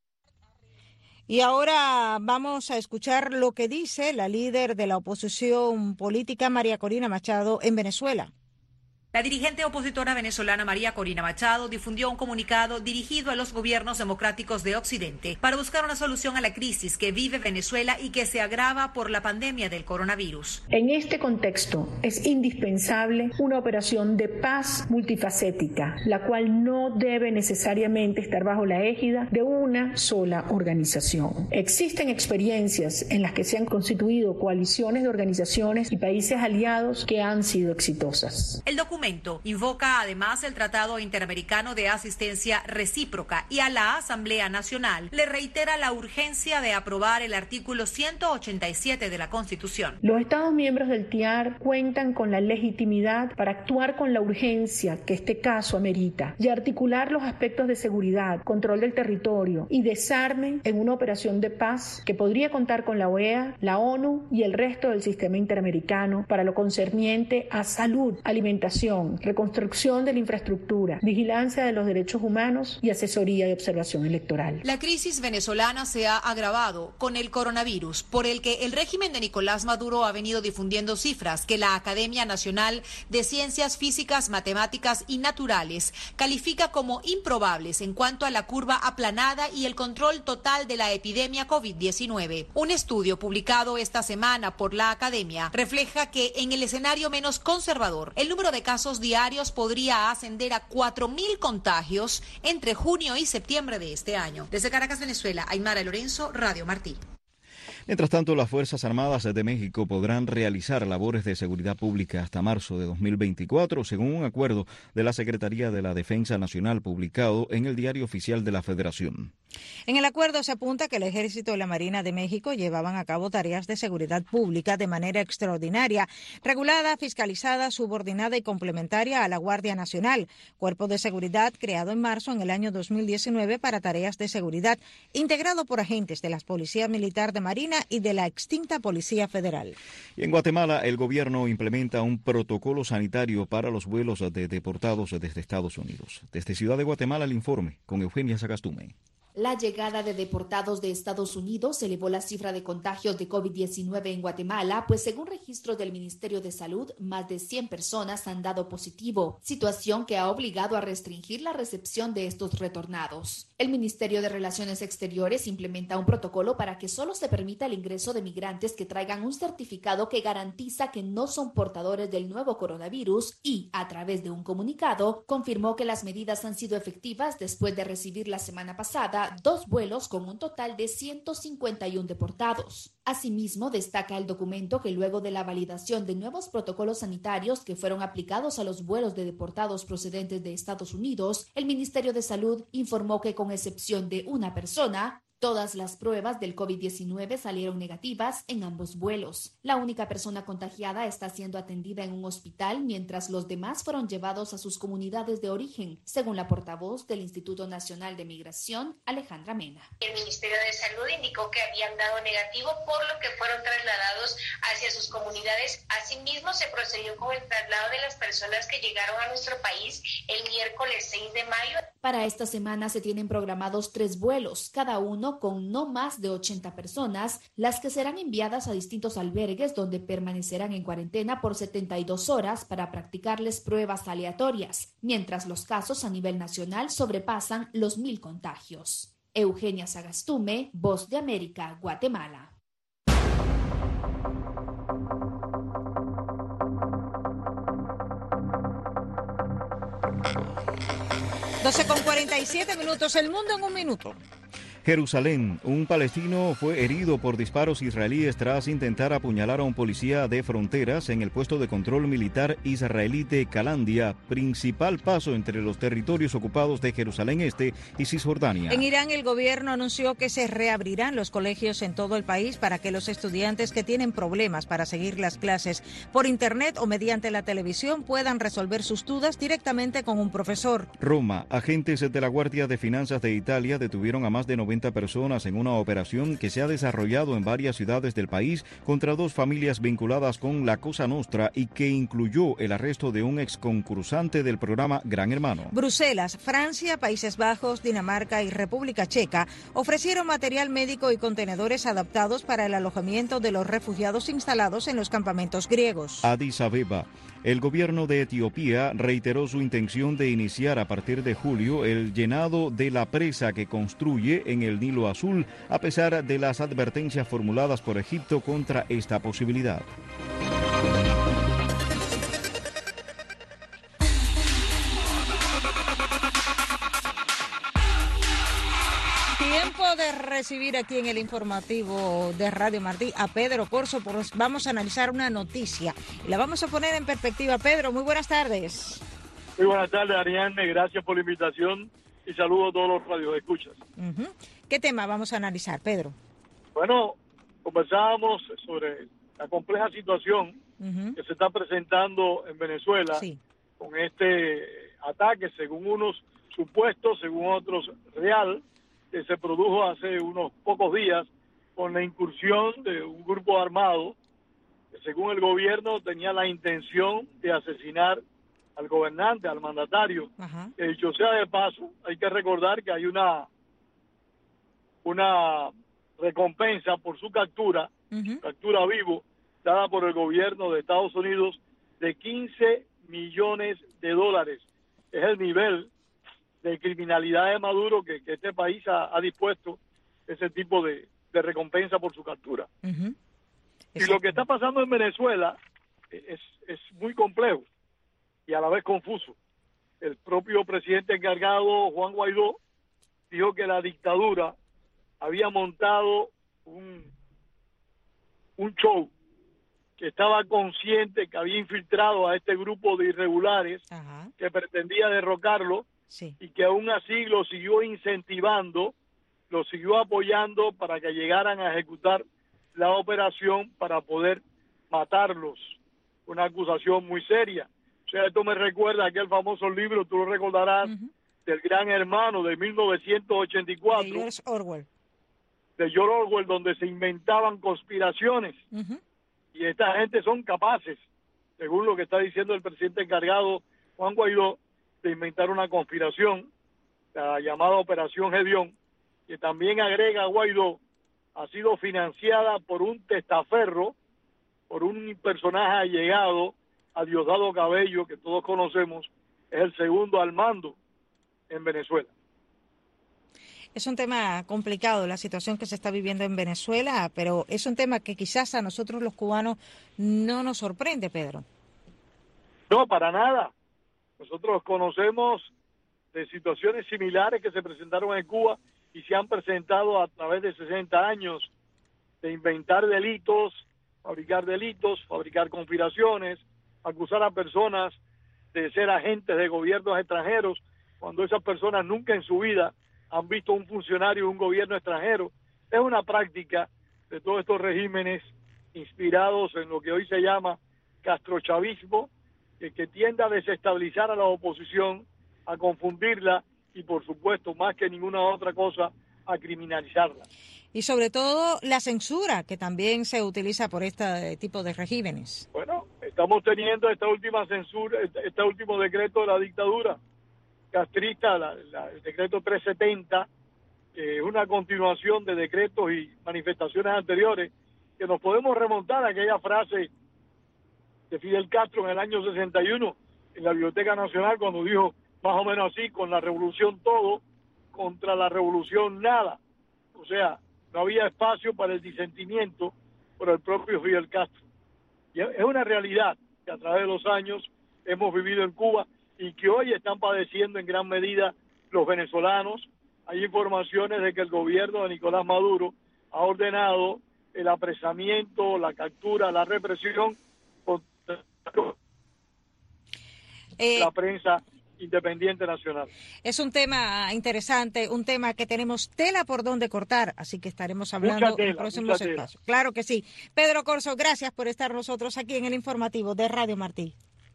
Y ahora vamos a escuchar lo que dice la líder de la oposición política, María Corina Machado, en Venezuela. La dirigente opositora venezolana María Corina Machado difundió un comunicado dirigido a los gobiernos democráticos de Occidente para buscar una solución a la crisis que vive Venezuela y que se agrava por la pandemia del coronavirus. En este contexto es indispensable una operación de paz multifacética, la cual no debe necesariamente estar bajo la égida de una sola organización. Existen experiencias en las que se han constituido coaliciones de organizaciones y países aliados que han sido exitosas. El documento documento invoca además el Tratado Interamericano de Asistencia Recíproca y a la Asamblea Nacional le reitera la urgencia de aprobar el artículo 187 de la Constitución. Los Estados miembros del TIAR cuentan con la legitimidad para actuar con la urgencia que este caso amerita y articular los aspectos de seguridad, control del territorio y desarme en una operación de paz que podría contar con la OEA, la ONU y el resto del sistema interamericano para lo concerniente a salud, alimentación, reconstrucción de la infraestructura, vigilancia de los derechos humanos y asesoría y observación electoral. La crisis venezolana se ha agravado con el coronavirus, por el que el régimen de Nicolás Maduro ha venido difundiendo cifras que la Academia Nacional de Ciencias Físicas, Matemáticas y Naturales califica como improbables en cuanto a la curva aplanada y el control total de la epidemia COVID-19. Un estudio publicado esta semana por la Academia refleja que en el escenario menos conservador, el número de casos diarios podría ascender a 4.000 contagios entre junio y septiembre de este año. Desde Caracas, Venezuela, Aymara Lorenzo, Radio Martí. Mientras tanto, las Fuerzas Armadas de México podrán realizar labores de seguridad pública hasta marzo de 2024, según un acuerdo de la Secretaría de la Defensa Nacional publicado en el Diario Oficial de la Federación. En el acuerdo se apunta que el Ejército y la Marina de México llevaban a cabo tareas de seguridad pública de manera extraordinaria, regulada, fiscalizada, subordinada y complementaria a la Guardia Nacional, cuerpo de seguridad creado en marzo en el año 2019 para tareas de seguridad, integrado por agentes de la Policía Militar de Marina y de la extinta Policía Federal. Y en Guatemala, el gobierno implementa un protocolo sanitario para los vuelos de deportados desde Estados Unidos. Desde Ciudad de Guatemala, el informe con Eugenia Sagastume. La llegada de deportados de Estados Unidos elevó la cifra de contagios de COVID-19 en Guatemala, pues según registros del Ministerio de Salud, más de 100 personas han dado positivo, situación que ha obligado a restringir la recepción de estos retornados. El Ministerio de Relaciones Exteriores implementa un protocolo para que solo se permita el ingreso de migrantes que traigan un certificado que garantiza que no son portadores del nuevo coronavirus y, a través de un comunicado, confirmó que las medidas han sido efectivas después de recibir la semana pasada 2 vuelos con un total de 151 deportados. Asimismo, destaca el documento que luego de la validación de nuevos protocolos sanitarios que fueron aplicados a los vuelos de deportados procedentes de Estados Unidos, el Ministerio de Salud informó que con excepción de una persona, todas las pruebas del COVID-19 salieron negativas en ambos vuelos. La única persona contagiada está siendo atendida en un hospital, mientras los demás fueron llevados a sus comunidades de origen, según la portavoz del Instituto Nacional de Migración, Alejandra Mena. El Ministerio de Salud indicó que habían dado negativo, por lo que fueron trasladados hacia sus comunidades. Asimismo, se procedió con el traslado de las personas que llegaron a nuestro país el miércoles 6 de mayo. Para esta semana se tienen programados 3 vuelos, cada uno con no más de 80 personas, las que serán enviadas a distintos albergues donde permanecerán en cuarentena por 72 horas para practicarles pruebas aleatorias, mientras los casos a nivel nacional sobrepasan los 1.000 contagios. Eugenia Sagastume, Voz de América, Guatemala. Con 47 minutos, el mundo en un minuto. Jerusalén, un palestino fue herido por disparos israelíes tras intentar apuñalar a un policía de fronteras en el puesto de control militar israelí de Calandia, principal paso entre los territorios ocupados de Jerusalén Este y Cisjordania. En Irán, el gobierno anunció que se reabrirán los colegios en todo el país para que los estudiantes que tienen problemas para seguir las clases por internet o mediante la televisión puedan resolver sus dudas directamente con un profesor. Roma, agentes de la Guardia de Finanzas de Italia detuvieron a más de 90 personas en una operación que se ha desarrollado en varias ciudades del país contra 2 familias vinculadas con la Cosa Nostra y que incluyó el arresto de un exconcursante del programa Gran Hermano. Bruselas, Francia, Países Bajos, Dinamarca y República Checa ofrecieron material médico y contenedores adaptados para el alojamiento de los refugiados instalados en los campamentos griegos. Addis Abeba. El gobierno de Etiopía reiteró su intención de iniciar a partir de julio el llenado de la presa que construye en el Nilo Azul, a pesar de las advertencias formuladas por Egipto contra esta posibilidad. Tiempo de recibir aquí en el informativo de Radio Martí a Pedro Corso, pues vamos a analizar una noticia y la vamos a poner en perspectiva. Pedro, muy buenas tardes. Muy buenas tardes, Ariane, gracias por la invitación y saludos a todos los radioescuchas. ¿Qué tema vamos a analizar, Pedro? Bueno, conversábamos sobre la compleja situación que se está presentando en Venezuela con este ataque, según unos supuestos, según otros real, que se produjo hace unos pocos días con la incursión de un grupo armado que, según el gobierno, tenía la intención de asesinar al gobernante, al mandatario. Que dicho sea de paso, hay que recordar que hay una recompensa por su captura, captura vivo, dada por el gobierno de Estados Unidos de $15 millones. Es el nivel de criminalidad de Maduro que este país ha dispuesto ese tipo de recompensa por su captura. Y lo que está pasando en Venezuela es muy complejo y a la vez confuso. El propio presidente encargado, Juan Guaidó, dijo que la dictadura había montado un show, que estaba consciente que había infiltrado a este grupo de irregulares que pretendía derrocarlo y que aún así lo siguió incentivando, lo siguió apoyando para que llegaran a ejecutar la operación para poder matarlos. Una acusación muy seria. O sea, esto me recuerda a aquel famoso libro, tú lo recordarás, del Gran Hermano de 1984. De George Orwell. De George Orwell, donde se inventaban conspiraciones. Y esta gente son capaces, según lo que está diciendo el presidente encargado, Juan Guaidó, de inventar una conspiración, la llamada Operación Gedeón, que también agrega a Guaidó, ha sido financiada por un testaferro, por un personaje allegado a Diosdado Cabello, que todos conocemos, es el segundo al mando en Venezuela. Es un tema complicado la situación que se está viviendo en Venezuela, pero es un tema que quizás a nosotros los cubanos no nos sorprende, Pedro. No, para nada. Nosotros conocemos de situaciones similares que se presentaron en Cuba y se han presentado a través de 60 años de inventar delitos, fabricar conspiraciones, acusar a personas de ser agentes de gobiernos extranjeros, cuando esas personas nunca en su vida han visto un funcionario de un gobierno extranjero. Es una práctica de todos estos regímenes inspirados en lo que hoy se llama castrochavismo, que tiende a desestabilizar a la oposición, a confundirla y, por supuesto, más que ninguna otra cosa, a criminalizarla. Y sobre todo la censura, que también se utiliza por este tipo de regímenes. Bueno, estamos teniendo esta última censura, este último decreto de la dictadura castrista, el decreto 370, una continuación de decretos y manifestaciones anteriores, que nos podemos remontar a aquella frase de Fidel Castro en el año 61 en la Biblioteca Nacional, cuando dijo más o menos así: con la revolución todo, contra la revolución nada. O sea, no había espacio para el disentimiento por el propio Fidel Castro. Y es una realidad que a través de los años hemos vivido en Cuba y que hoy están padeciendo en gran medida los venezolanos. Hay informaciones de que el gobierno de Nicolás Maduro ha ordenado el apresamiento, la captura, la represión contra la prensa independiente nacional. Es un tema interesante, un tema que tenemos tela por donde cortar, así que estaremos hablando en próximos espacios. Claro que sí. Pedro Corso, gracias por estar nosotros aquí en el informativo de Radio Martí.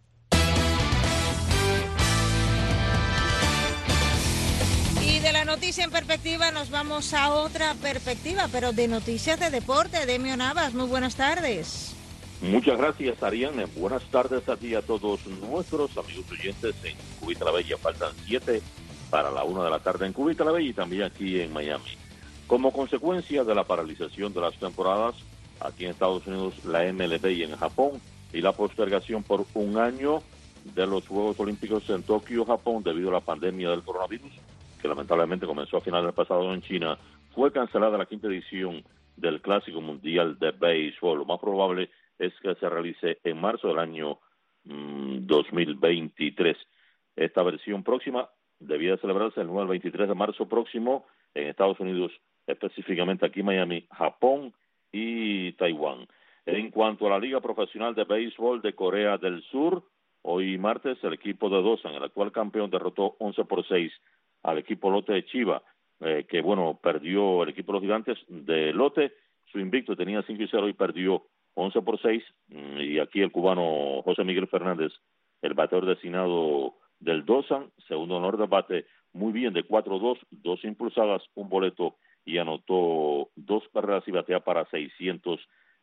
Y de la noticia en perspectiva nos vamos a otra perspectiva, pero de noticias de deporte. Demio Navas, muy buenas tardes. Muchas gracias, Ariane. Buenas tardes a ti y a todos nuestros amigos oyentes en Cubita la Bella. Faltan 7 para la 1 de la tarde en Cubita la Bella y también aquí en Miami. Como consecuencia de la paralización de las temporadas aquí en Estados Unidos, la MLB y en Japón, y la postergación por un año de los Juegos Olímpicos en Tokio, Japón, debido a la pandemia del coronavirus, que lamentablemente comenzó a finales del pasado en China, fue cancelada la 5ª edición del Clásico Mundial de Béisbol. Lo más probable es que se realice en marzo del año 2023. Esta versión próxima debía celebrarse el 9 al 23 de marzo próximo en Estados Unidos, específicamente aquí en Miami, Japón y Taiwán. En cuanto a la Liga Profesional de Béisbol de Corea del Sur, hoy martes el equipo de Dosan, el actual campeón, derrotó 11-6 al equipo Lotte de Chiba, que perdió el equipo de los Gigantes de Lotte, su invicto tenía 5-0 y perdió 11-6, y aquí el cubano José Miguel Fernández, el bateador designado del Dosan, segundo honor de bate, muy bien, de 4-2, 2 impulsadas, un boleto, y anotó 2 carreras y batea para 600.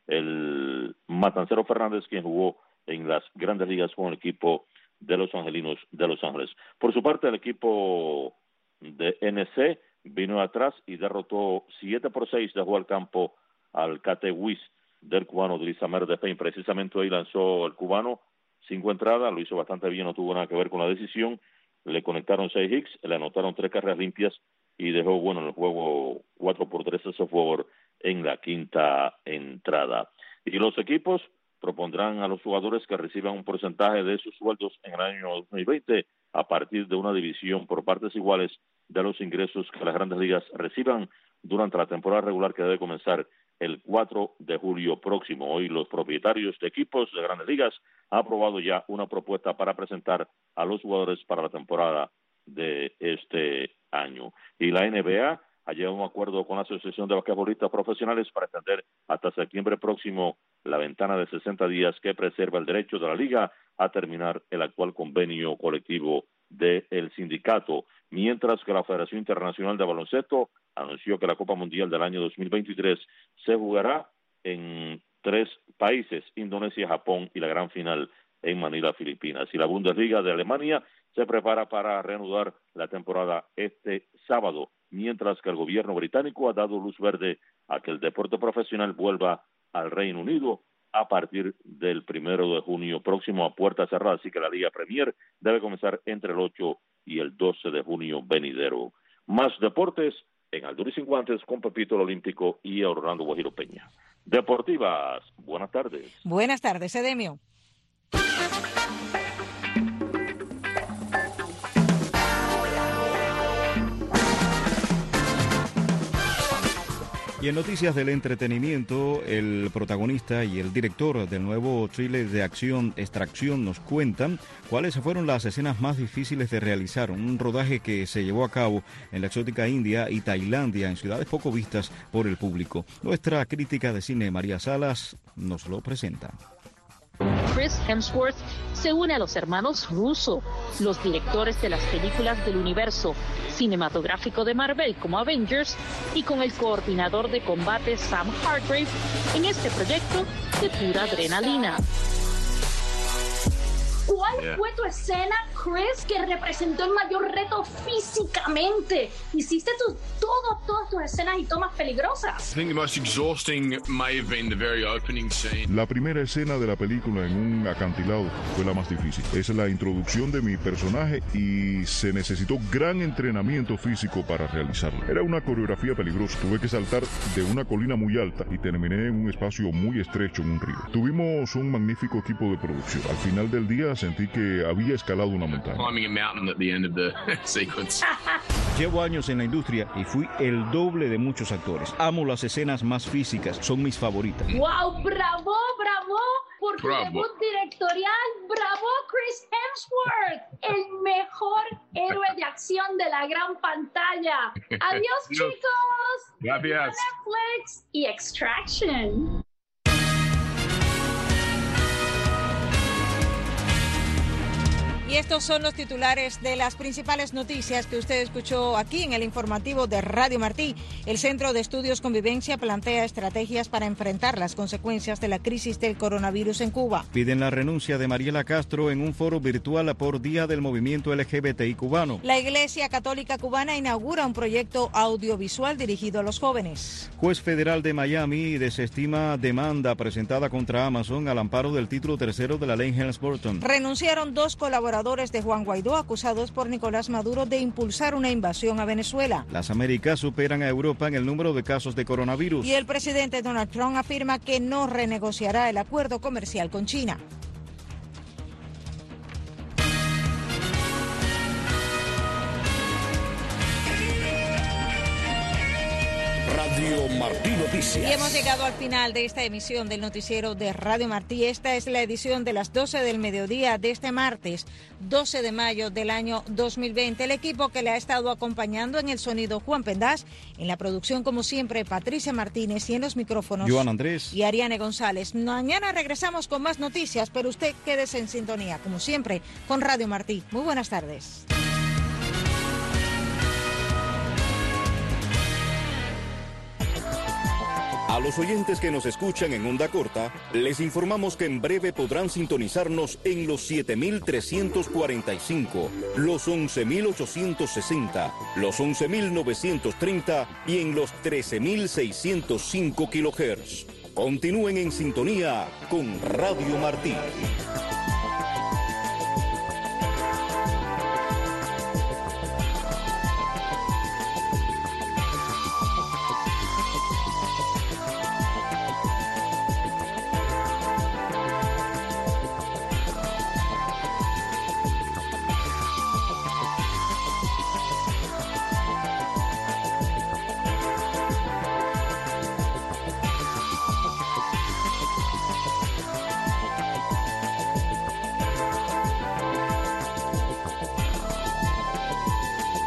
El matancero Fernández, quien jugó en las grandes ligas con el equipo de los Angelinos de Los Ángeles. Por su parte, el equipo de NC vino atrás y derrotó 7-6, dejó al campo al Catehuis del cubano Delisamer de Peña. Precisamente hoy lanzó el cubano 5 entradas, lo hizo bastante bien, no tuvo nada que ver con la decisión. Le conectaron 6 hits, le anotaron 3 carreras limpias y dejó en el juego 4-3 ese favor en la quinta entrada. Y los equipos propondrán a los jugadores que reciban un porcentaje de sus sueldos en el año 2020 a partir de una división por partes iguales de los ingresos que las grandes ligas reciban durante la temporada regular, que debe comenzar el 4 de julio próximo. Hoy los propietarios de equipos de grandes ligas han aprobado ya una propuesta para presentar a los jugadores para la temporada de este año. Y la NBA ha llegado a un acuerdo con la Asociación de Basquetbolistas Profesionales para extender hasta septiembre próximo la ventana de 60 días que preserva el derecho de la liga a terminar el actual convenio colectivo del sindicato, mientras que la Federación Internacional de Baloncesto anunció que la Copa Mundial del año 2023 se jugará en 3 países, Indonesia, Japón y la gran final en Manila, Filipinas. Y la Bundesliga de Alemania se prepara para reanudar la temporada este sábado, mientras que el gobierno británico ha dado luz verde a que el deporte profesional vuelva al Reino Unido a partir del 1 de junio próximo a puerta cerrada, así que la Liga Premier debe comenzar entre el 8 y el 12 de junio venidero. Más deportes en Alduris Sin Guantes con Pepito el Olímpico y Orlando Guajiro Peña. Deportivas, buenas tardes. Buenas tardes, Edemio. Y en noticias del entretenimiento, el protagonista y el director del nuevo thriller de acción Extracción nos cuentan cuáles fueron las escenas más difíciles de realizar, un rodaje que se llevó a cabo en la exótica India y Tailandia, en ciudades poco vistas por el público. Nuestra crítica de cine, María Salas, nos lo presenta. Chris Hemsworth se une a los hermanos Russo, los directores de las películas del universo cinematográfico de Marvel como Avengers, y con el coordinador de combate Sam Hargrave en este proyecto de pura adrenalina. ¿Cuál fue tu escena, Chris, que representó el mayor reto físicamente? Hiciste todas tus escenas y tomas peligrosas. La primera escena de la película en un acantilado fue la más difícil. Es la introducción de mi personaje y se necesitó gran entrenamiento físico para realizarla. Era una coreografía peligrosa. Tuve que saltar de una colina muy alta y terminé en un espacio muy estrecho en un río. Tuvimos un magnífico equipo de producción. Al final del día sentí que había escalado una montaña. Llevo años en la industria y fui el doble de muchos actores. Amo las escenas más físicas, son mis favoritas. ¡Wow! ¡Bravo! Por tu debut directorial, ¡bravo, Chris Hemsworth! El mejor héroe de acción de la gran pantalla. Adiós, chicos. Gracias. Netflix y Extraction. Y estos son los titulares de las principales noticias que usted escuchó aquí en el informativo de Radio Martí. El Centro de Estudios Convivencia plantea estrategias para enfrentar las consecuencias de la crisis del coronavirus en Cuba. Piden la renuncia de Mariela Castro en un foro virtual por Día del Movimiento LGBTI cubano. La Iglesia Católica Cubana inaugura un proyecto audiovisual dirigido a los jóvenes. Juez federal de Miami desestima demanda presentada contra Amazon al amparo del título 3 de la ley Helms-Burton. Renunciaron 2 colaboradores de Juan Guaidó acusados por Nicolás Maduro de impulsar una invasión a Venezuela. Las Américas superan a Europa en el número de casos de coronavirus. Y el presidente Donald Trump afirma que no renegociará el acuerdo comercial con China. Radio Martí Noticias. Y hemos llegado al final de esta emisión del noticiero de Radio Martí. Esta es la edición de las 12 del mediodía de este martes, 12 de mayo del año 2020. El equipo que le ha estado acompañando en el sonido, Juan Pendás, en la producción, como siempre, Patricia Martínez, y en los micrófonos, Joan Andrés y Ariane González. Mañana regresamos con más noticias, pero usted quédese en sintonía, como siempre, con Radio Martí. Muy buenas tardes. A los oyentes que nos escuchan en onda corta, les informamos que en breve podrán sintonizarnos en los 7,345, los 11,860, los 11,930 y en los 13,605 kHz. Continúen en sintonía con Radio Martí.